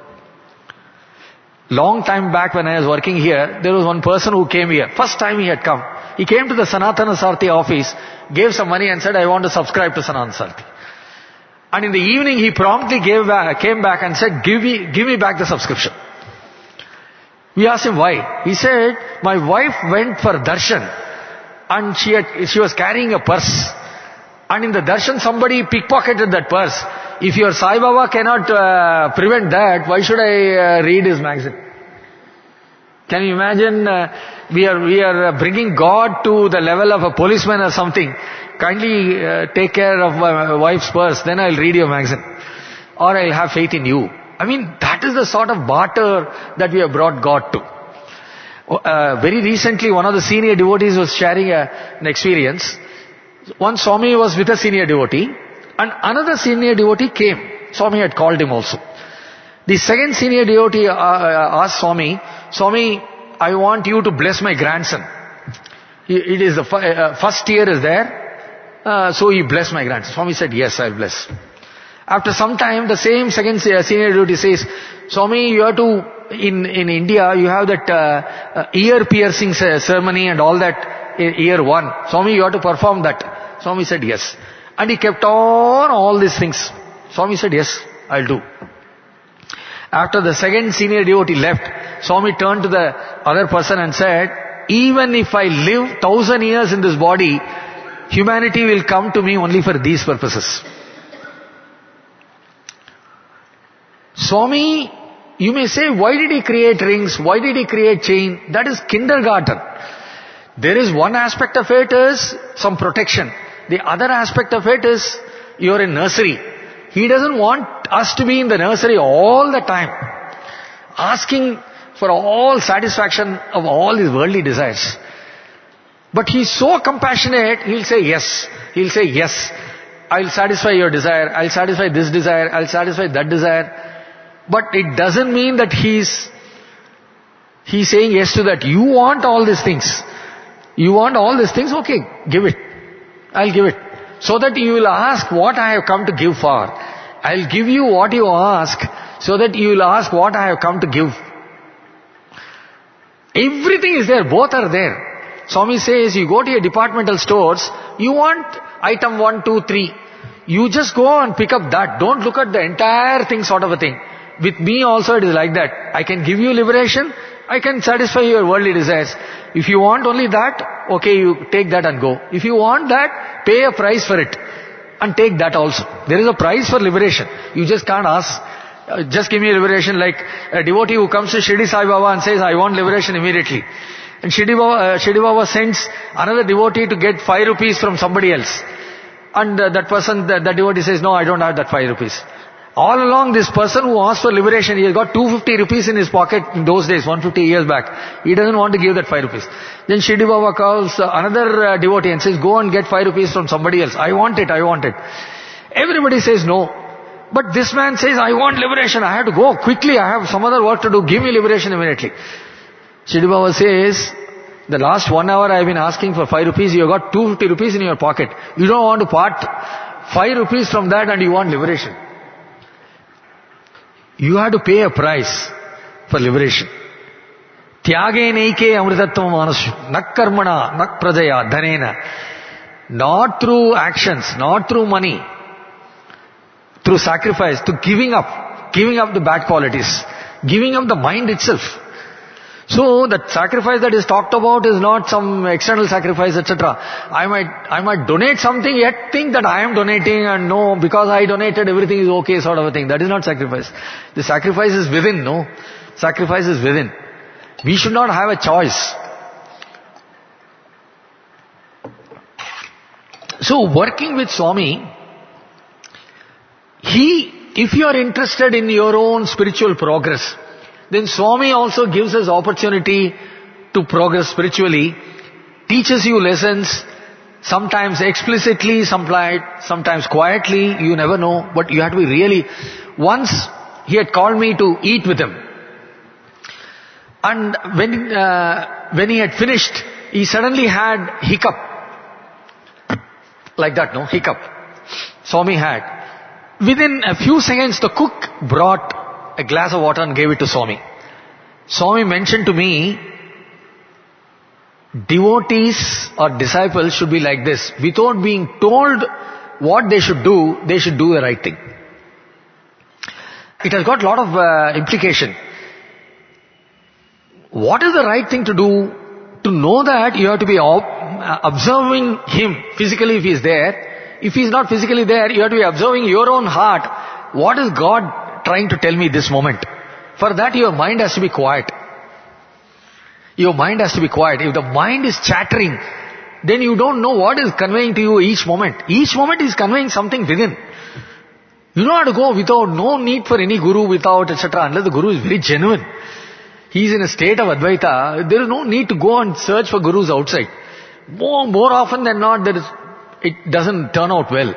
Long time back when I was working here, there was one person who came here. First time he had come. He came to the Sanatana Sarthi office, gave some money and said, I want to subscribe to Sanatana Sarthi. And in the evening he promptly gave back, came back and said, give me, give me back the subscription. We asked him why. He said, my wife went for darshan and she had, she was carrying a purse. And in the darshan somebody pickpocketed that purse. If your Sai Baba cannot uh, prevent that, why should I uh, read his magazine? Can you imagine uh, we are we are uh, bringing God to the level of a policeman or something. Kindly uh, take care of my wife's purse, then I'll read your magazine. Or I'll have faith in you. I mean, that is the sort of barter that we have brought God to. Uh, very recently, one of the senior devotees was sharing a, an experience. One Swami was with a senior devotee, and another senior devotee came. Swami had called him also. The second senior devotee uh, asked Swami, Swami, I want you to bless my grandson. It is the f- uh, first year is there. Uh, so he blessed my grandson. Swami said, yes, I'll bless. After some time, the same second senior devotee says, Swami, you have to, in, in India, you have that uh, uh, ear piercing ceremony and all that, year one. Swami, you have to perform that. Swami said, yes. And he kept on all these things. Swami said, yes, I'll do. After the second senior devotee left, Swami turned to the other person and said, even if I live thousand years in this body, humanity will come to me only for these purposes. Swami, you may say, why did he create rings? Why did he create chain? That is kindergarten. There is one aspect of it is some protection. The other aspect of it is you're in nursery. He doesn't want us to be in the nursery all the time, asking for all satisfaction of all his worldly desires. But he's so compassionate, he'll say yes. He'll say yes. I'll satisfy your desire. I'll satisfy this desire. I'll satisfy that desire. But it doesn't mean that he's He's saying yes to that. You want all these things. You want all these things? Okay, give it. I'll give it. So that you will ask what I have come to give for. I'll give you what you ask, so that you will ask what I have come to give. Everything is there. Both are there. Swami says, you go to your departmental stores, you want item one, two, three. You just go and pick up that. Don't look at the entire thing sort of a thing. With me also it is like that. I can give you liberation. I can satisfy your worldly desires. If you want only that, okay, you take that and go. If you want that, pay a price for it. And take that also. There is a price for liberation. You just can't ask, uh, just give me liberation, like a devotee who comes to Shirdi Sai Baba and says, I want liberation immediately. And Shirdi Baba, uh, Shirdi Baba sends another devotee to get five rupees from somebody else. And uh, that person, that, that devotee says, no, I don't have that five rupees. All along, this person who asked for liberation, he has got two hundred fifty rupees in his pocket in those days, one hundred fifty years back. He doesn't want to give that five rupees. Then Shirdi Baba calls uh, another uh, devotee and says, go and get five rupees from somebody else. I want it, I want it. Everybody says no. But this man says, I want liberation. I have to go quickly. I have some other work to do. Give me liberation immediately. Shirdi Baba says, the last one hour I have been asking for five rupees. You have got two hundred fifty rupees in your pocket. You don't want to part five rupees from that and you want liberation. You have to pay a price for liberation. Tyage neike amritatvam manashu. Nak karmana, nak prajaya, dhanena. Not through actions, not through money. Through sacrifice, to giving up. Giving up the bad qualities. Giving up the mind itself. So, that sacrifice that is talked about is not some external sacrifice, et cetera. I might, I might donate something, yet think that I am donating and no, because I donated, everything is okay, sort of a thing. That is not sacrifice. The sacrifice is within, no. Sacrifice is within. We should not have a choice. So, working with Swami, he, if you are interested in your own spiritual progress, then Swami also gives us opportunity to progress spiritually, teaches you lessons, sometimes explicitly, sometimes quietly, you never know, but you have to be really... Once he had called me to eat with him. And when, uh, when he had finished, he suddenly had hiccup. Like that, no? Hiccup. Swami had. Within a few seconds, the cook brought a glass of water and gave it to Swami. Swami mentioned to me, devotees or disciples should be like this. Without being told what they should do, they should do the right thing. It has got a lot of uh, implication. What is the right thing to do? To know that you have to be ob- observing him physically if he is there. If he is not physically there, you have to be observing your own heart. What is God trying to tell me this moment? For that your mind has to be quiet. Your mind has to be quiet. If the mind is chattering, then you don't know what is conveying to you each moment. Each moment is conveying something within. You don't have to go without, no need for any guru without, et cetera. Unless the guru is very genuine. He is in a state of Advaita. There is no need to go and search for gurus outside. More, more often than not, there is, it doesn't turn out well.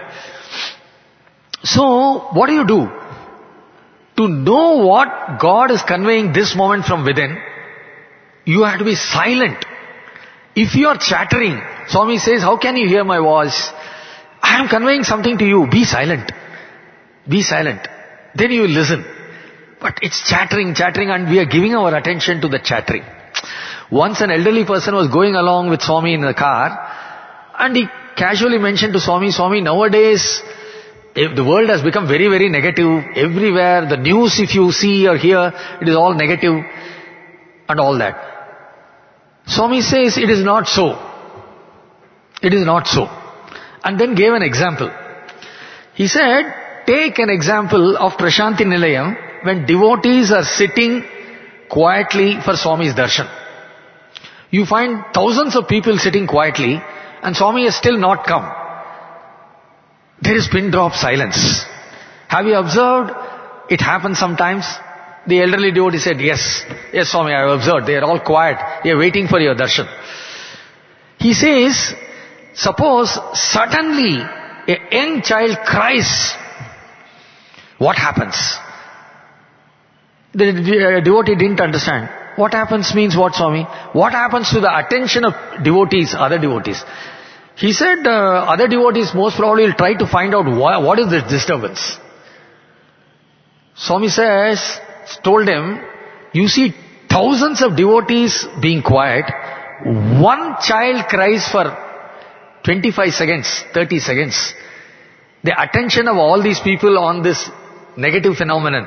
So, what do you do? To know what God is conveying this moment from within, you have to be silent. If you are chattering, Swami says, how can you hear my voice? I am conveying something to you. Be silent. Be silent. Then you will listen. But it's chattering, chattering, and we are giving our attention to the chattering. Once an elderly person was going along with Swami in the car, and he casually mentioned to Swami, Swami, nowadays, the world has become very, very negative. Everywhere, the news if you see or hear, it is all negative and all that. Swami says, it is not so. It is not so. And then gave an example. He said, take an example of Prashanti Nilayam when devotees are sitting quietly for Swami's darshan. You find thousands of people sitting quietly and Swami has still not come. There is pin drop silence. Have you observed? It happens sometimes. The elderly devotee said, yes, yes Swami, I have observed. They are all quiet. They are waiting for your darshan. He says, suppose suddenly a young child cries. What happens? The devotee didn't understand. What happens means what, Swami? What happens to the attention of devotees, other devotees? He said uh, other devotees most probably will try to find out why, what is this disturbance. Swami says, told him, you see thousands of devotees being quiet, one child cries for twenty-five seconds, thirty seconds. The attention of all these people on this negative phenomenon.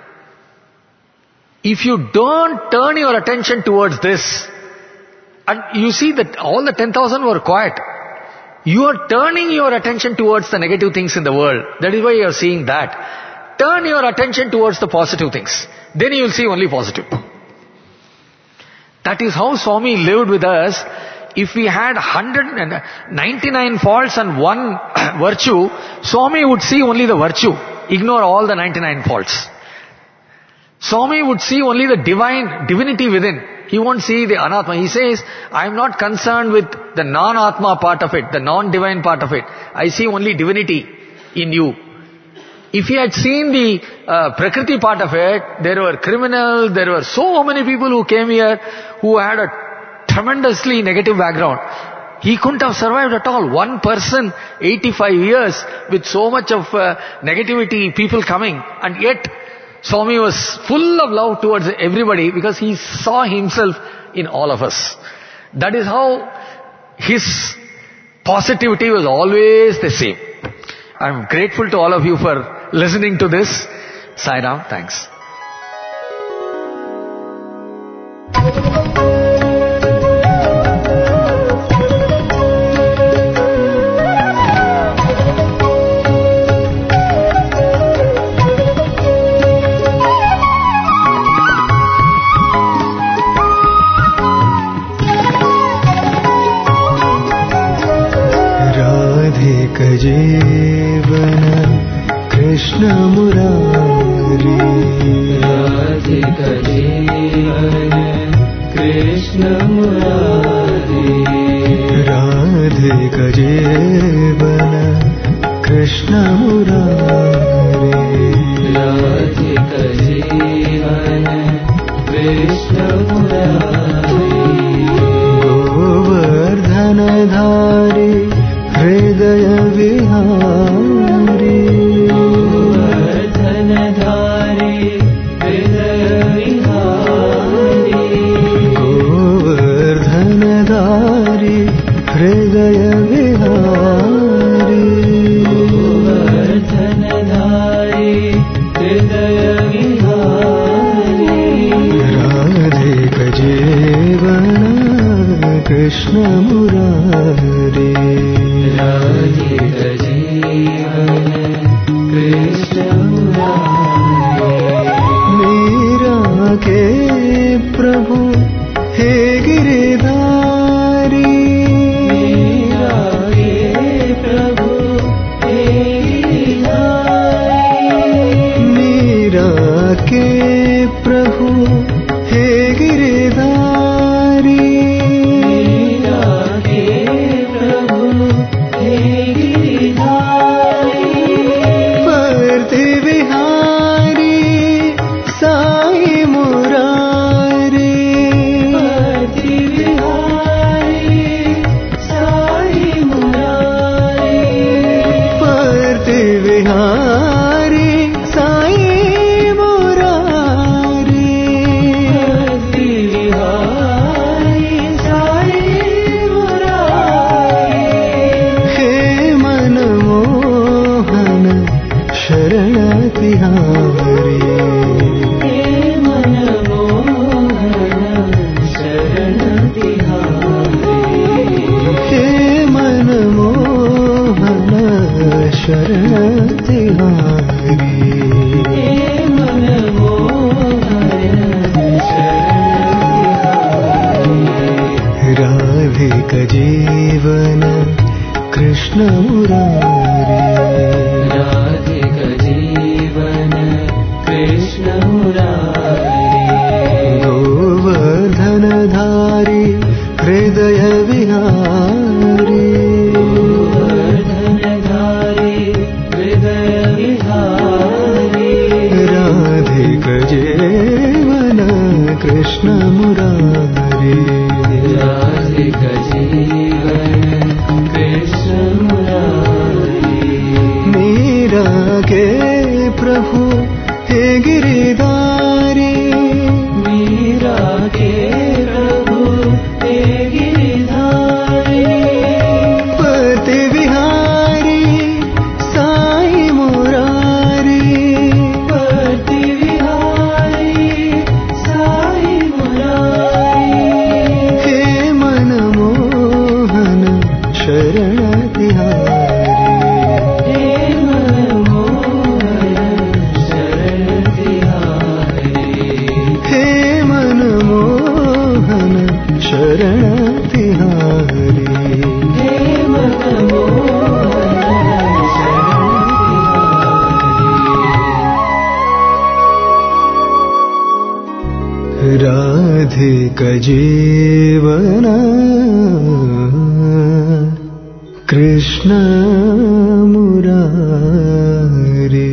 If you don't turn your attention towards this, and you see that all the ten thousand were quiet, you are turning your attention towards the negative things in the world. That is why you are seeing that. Turn your attention towards the positive things. Then you will see only positive. That is how Swami lived with us. If we had one hundred ninety-nine faults and one virtue, Swami would see only the virtue. Ignore all the ninety-nine faults. Swami would see only the divine, divinity within. He won't see the anatma. He says, I am not concerned with the non-atma part of it, the non-divine part of it. I see only divinity in you. If he had seen the uh, prakriti part of it, there were criminals, there were so many people who came here who had a tremendously negative background. He couldn't have survived at all. One person, eighty-five years, with so much of uh, negativity, people coming, and yet Swami was full of love towards everybody because he saw himself in all of us. That is how his positivity was always the same. I am grateful to all of you for listening to this. Sai Ram, thanks. जीवन कृष्ण मुरारी राधिका जीवन कृष्ण मुरारी राधिका जीवन कृष्ण मुरारी राधिका जीवन कृष्ण मुरारी गोवर्धन धारी हृदय विहारी गोवर्धन धारी हृदय विहारी गोवर्धन धारी हृदय विहारी गोवर्धन धारी हृदय विहारी राधिका जीवन कृष्ण मुरारी राधिका जीवन कृष्ण मुरारी मीरा के प्रभु हे गिरधारी मीरा के प्रभु हे गिरधारी मीरा के प्रभु हे गिरधारी राधिका जीवन कृष्ण मुरारी राधिका जीवन कृष्ण मुरारी गोवर्धन धारी हृदय विहारी गोवर्धन धारी हृदय विहारी राधिका जीवन कृष्ण मुरारी मीरा के प्रभु हे गिरिधारी, मीरा के प्रभु हे गिरिधारी, पति विहारी साई मुरारी, पति विहारी साई मुरारी, हे मनमोहन शरण तिहारी, हे मनमोहन शरण तिहारी, हे मनमोहन शरण तिहारी। हे मनमोहन शरण तिहारी। राधिका जीवन कृष्ण मुरारी।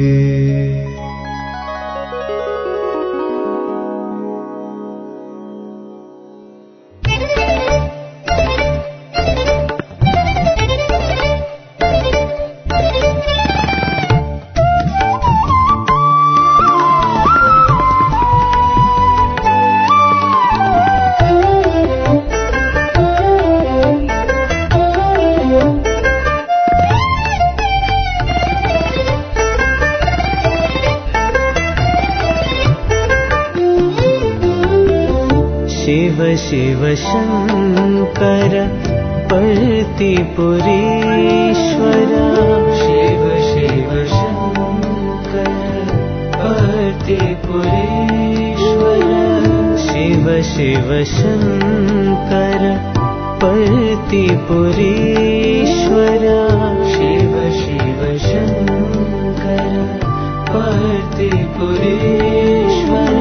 शिव शिव शंकर पर्तिपुरीश्वर, शिव शिव शंकर पर्तिपुरीश्वर, शिव शिव शंकर पर्तिपुरीश्वर, शिव शिव शंकर पर्तिपुरीश्वर,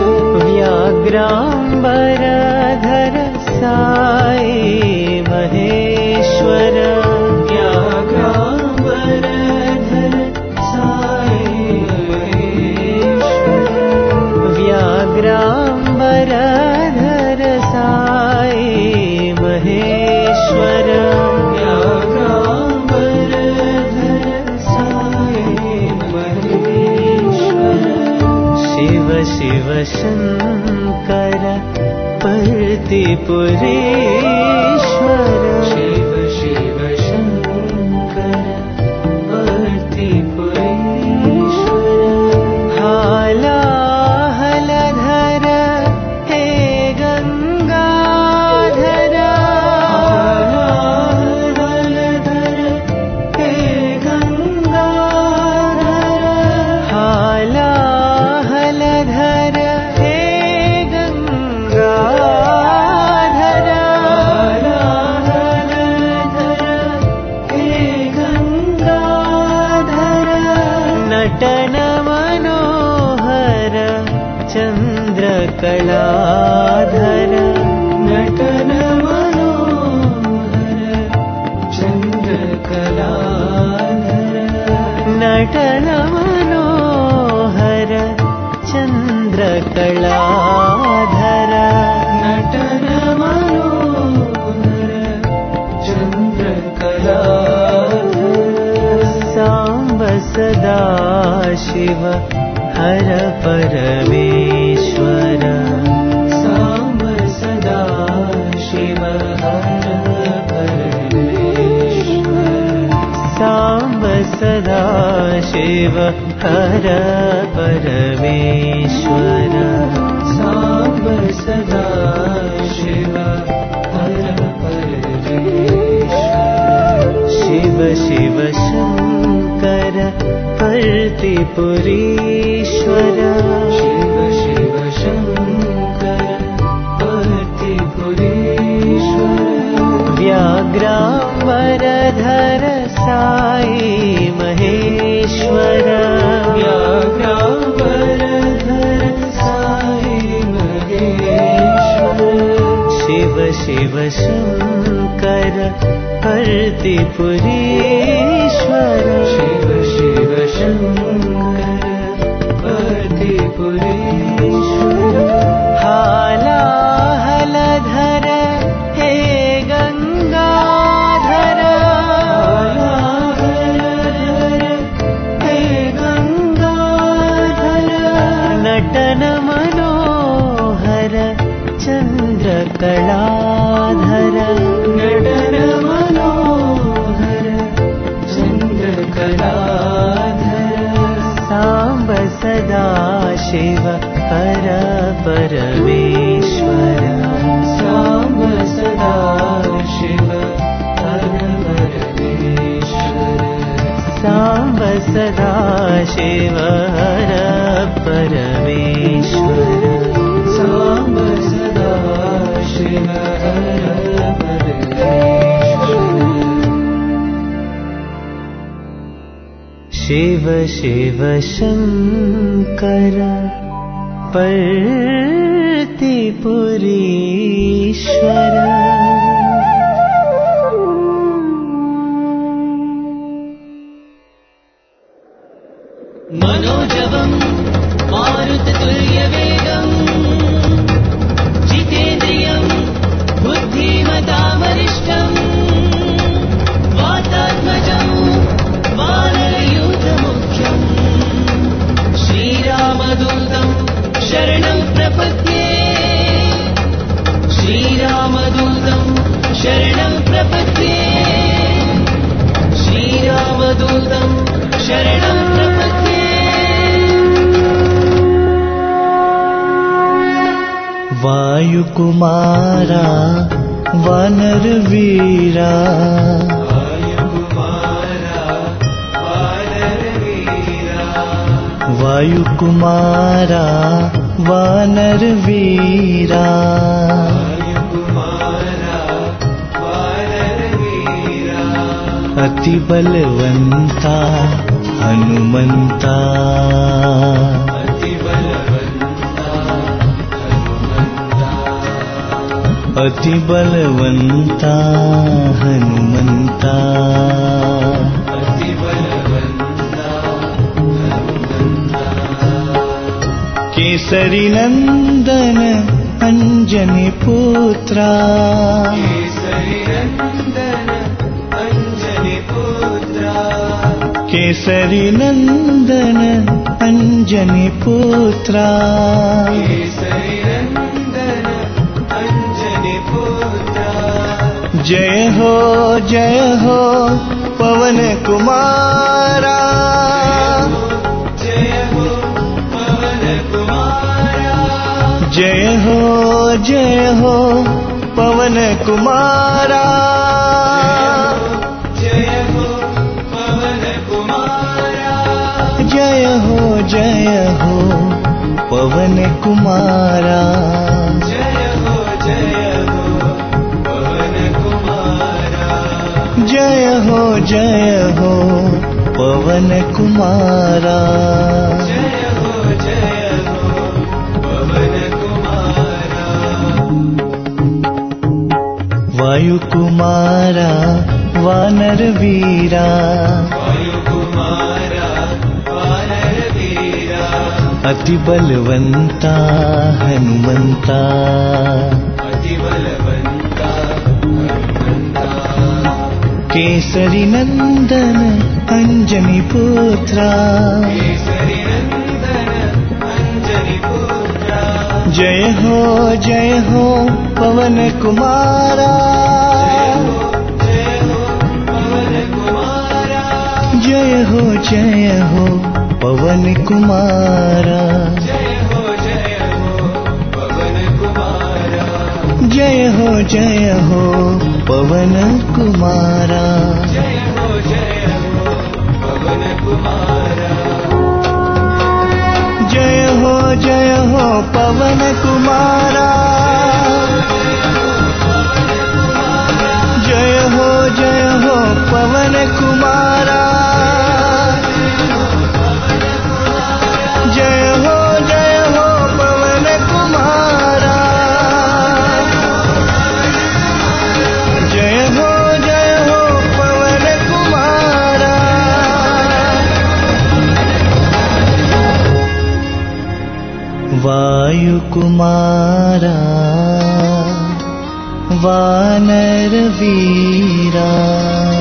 व्याघ्रांबरधर साई महेश्वर, व्याघ्रांबरधर साई महेश्वर, व्याघ्रांबरधर साई महेश्वर, व्याघ्रांबरधर साई महेश्वर, शिव शिव शंकर पर्तिपुरीश्वर, शिव शिव शंकर पर्तिपुरीश्वर, हालाहलधर हे गंगाधर, हालाहलधर हे गंगाधर, हालाहलधर हे गंगाधर, हालाहलधर हे गंगाधर, नटन मनोहर चंद्रकलाधर, नटन मनोहर चंद्रकलाधर, नटन मनोहर चंद्रकलाधर, नटन मनोहर चंद्रकलाधर, सांब सदा शिव हर परमेश्वर, सांब सदा शिव हर परमेश्वर, सांब सदा शिव हर परमेश्वर, सांब सदा शिव हर परमेश्वर, शिव शिव शंकर पर्तिपुरीश्वर, शिव शिव शंकर पर्तिपुरीश्वर, व्याघ्रांबरधर साई महेश्वर, व्याघ्रांबरधर साई महेश्वर, शिव शिव शंकर पर्तिपुरीश्वर, शिव शिव शंकर पर्तिपुरीश्वर, हालाहलधर हे गंगाधर, हालाहलधर हे चन्द्रकलाधर नटन मनोहर चन्द्रकलाधर साम्ब सदा शिव हर परमेश्वर साम्ब सदा शिव हर परमेश्वर साम्ब सदा शिव हर परमेश्वर साम्ब सदा शिव हर परमेश्वर शिव शिव शङ्कर पर्तिपुरीश्वर मनोजवं मारुततुल्यवेगं जितेन्द्रियं बुद्धिमतावरिष्ठं वातात्मजं वानरयूथमुख्यं श्रीरामदूतं शरणं प्रपद्ये श्रीरामदूतं शरणं प्रपद्ये श्रीरामदूतं शरणं प्रपद्ये वायुकुमारा वानरवीरा वायुकुमारा वानरवीरा अति बलवंता हनुमंता अति बलवंता हनुमंता अति बलवंता केसरी नंदन अंजनी पुत्रा केसरी नंदन अंजनी पुत्रा केसरी नंदन अंजनी पुत्रा केसरी नंदन अंजनी पुत्रा जय हो जय हो पवन कुमारा जय हो पवन कुमारा जय हो जय हो पवन कुमारा जय हो पवन कुमारा जय हो जय हो पवन कुमारा जय हो जय हो पवन कुमारा जय हो जय हो पवन कुमारा जय हो जय हो पवन कुमारा वायु कुमारा वानर वीरा वायु कुमारा वानर वीरा अति बलवंता हनुमंता अति बलवंता हनुमंता केसरी नंदन अंजनी पुत्रा केसरी नंदन अंजनी पुत्रा जय हो जय हो पवन कुमारा जय हो पवन कुमारा जय हो जय हो पवन कुमारा जय हो जय हो पवन कुमारा जय हो जय हो पवन कुमारा जय हो जय हो पवन कुमारा जय हो जय हो पवन कुमारा जय हो जय हो पवन कुमारा जय हो जय हो पवन कुमारा जय हो जय हो पवन कुमारा वायु कुमारा वानर वीरा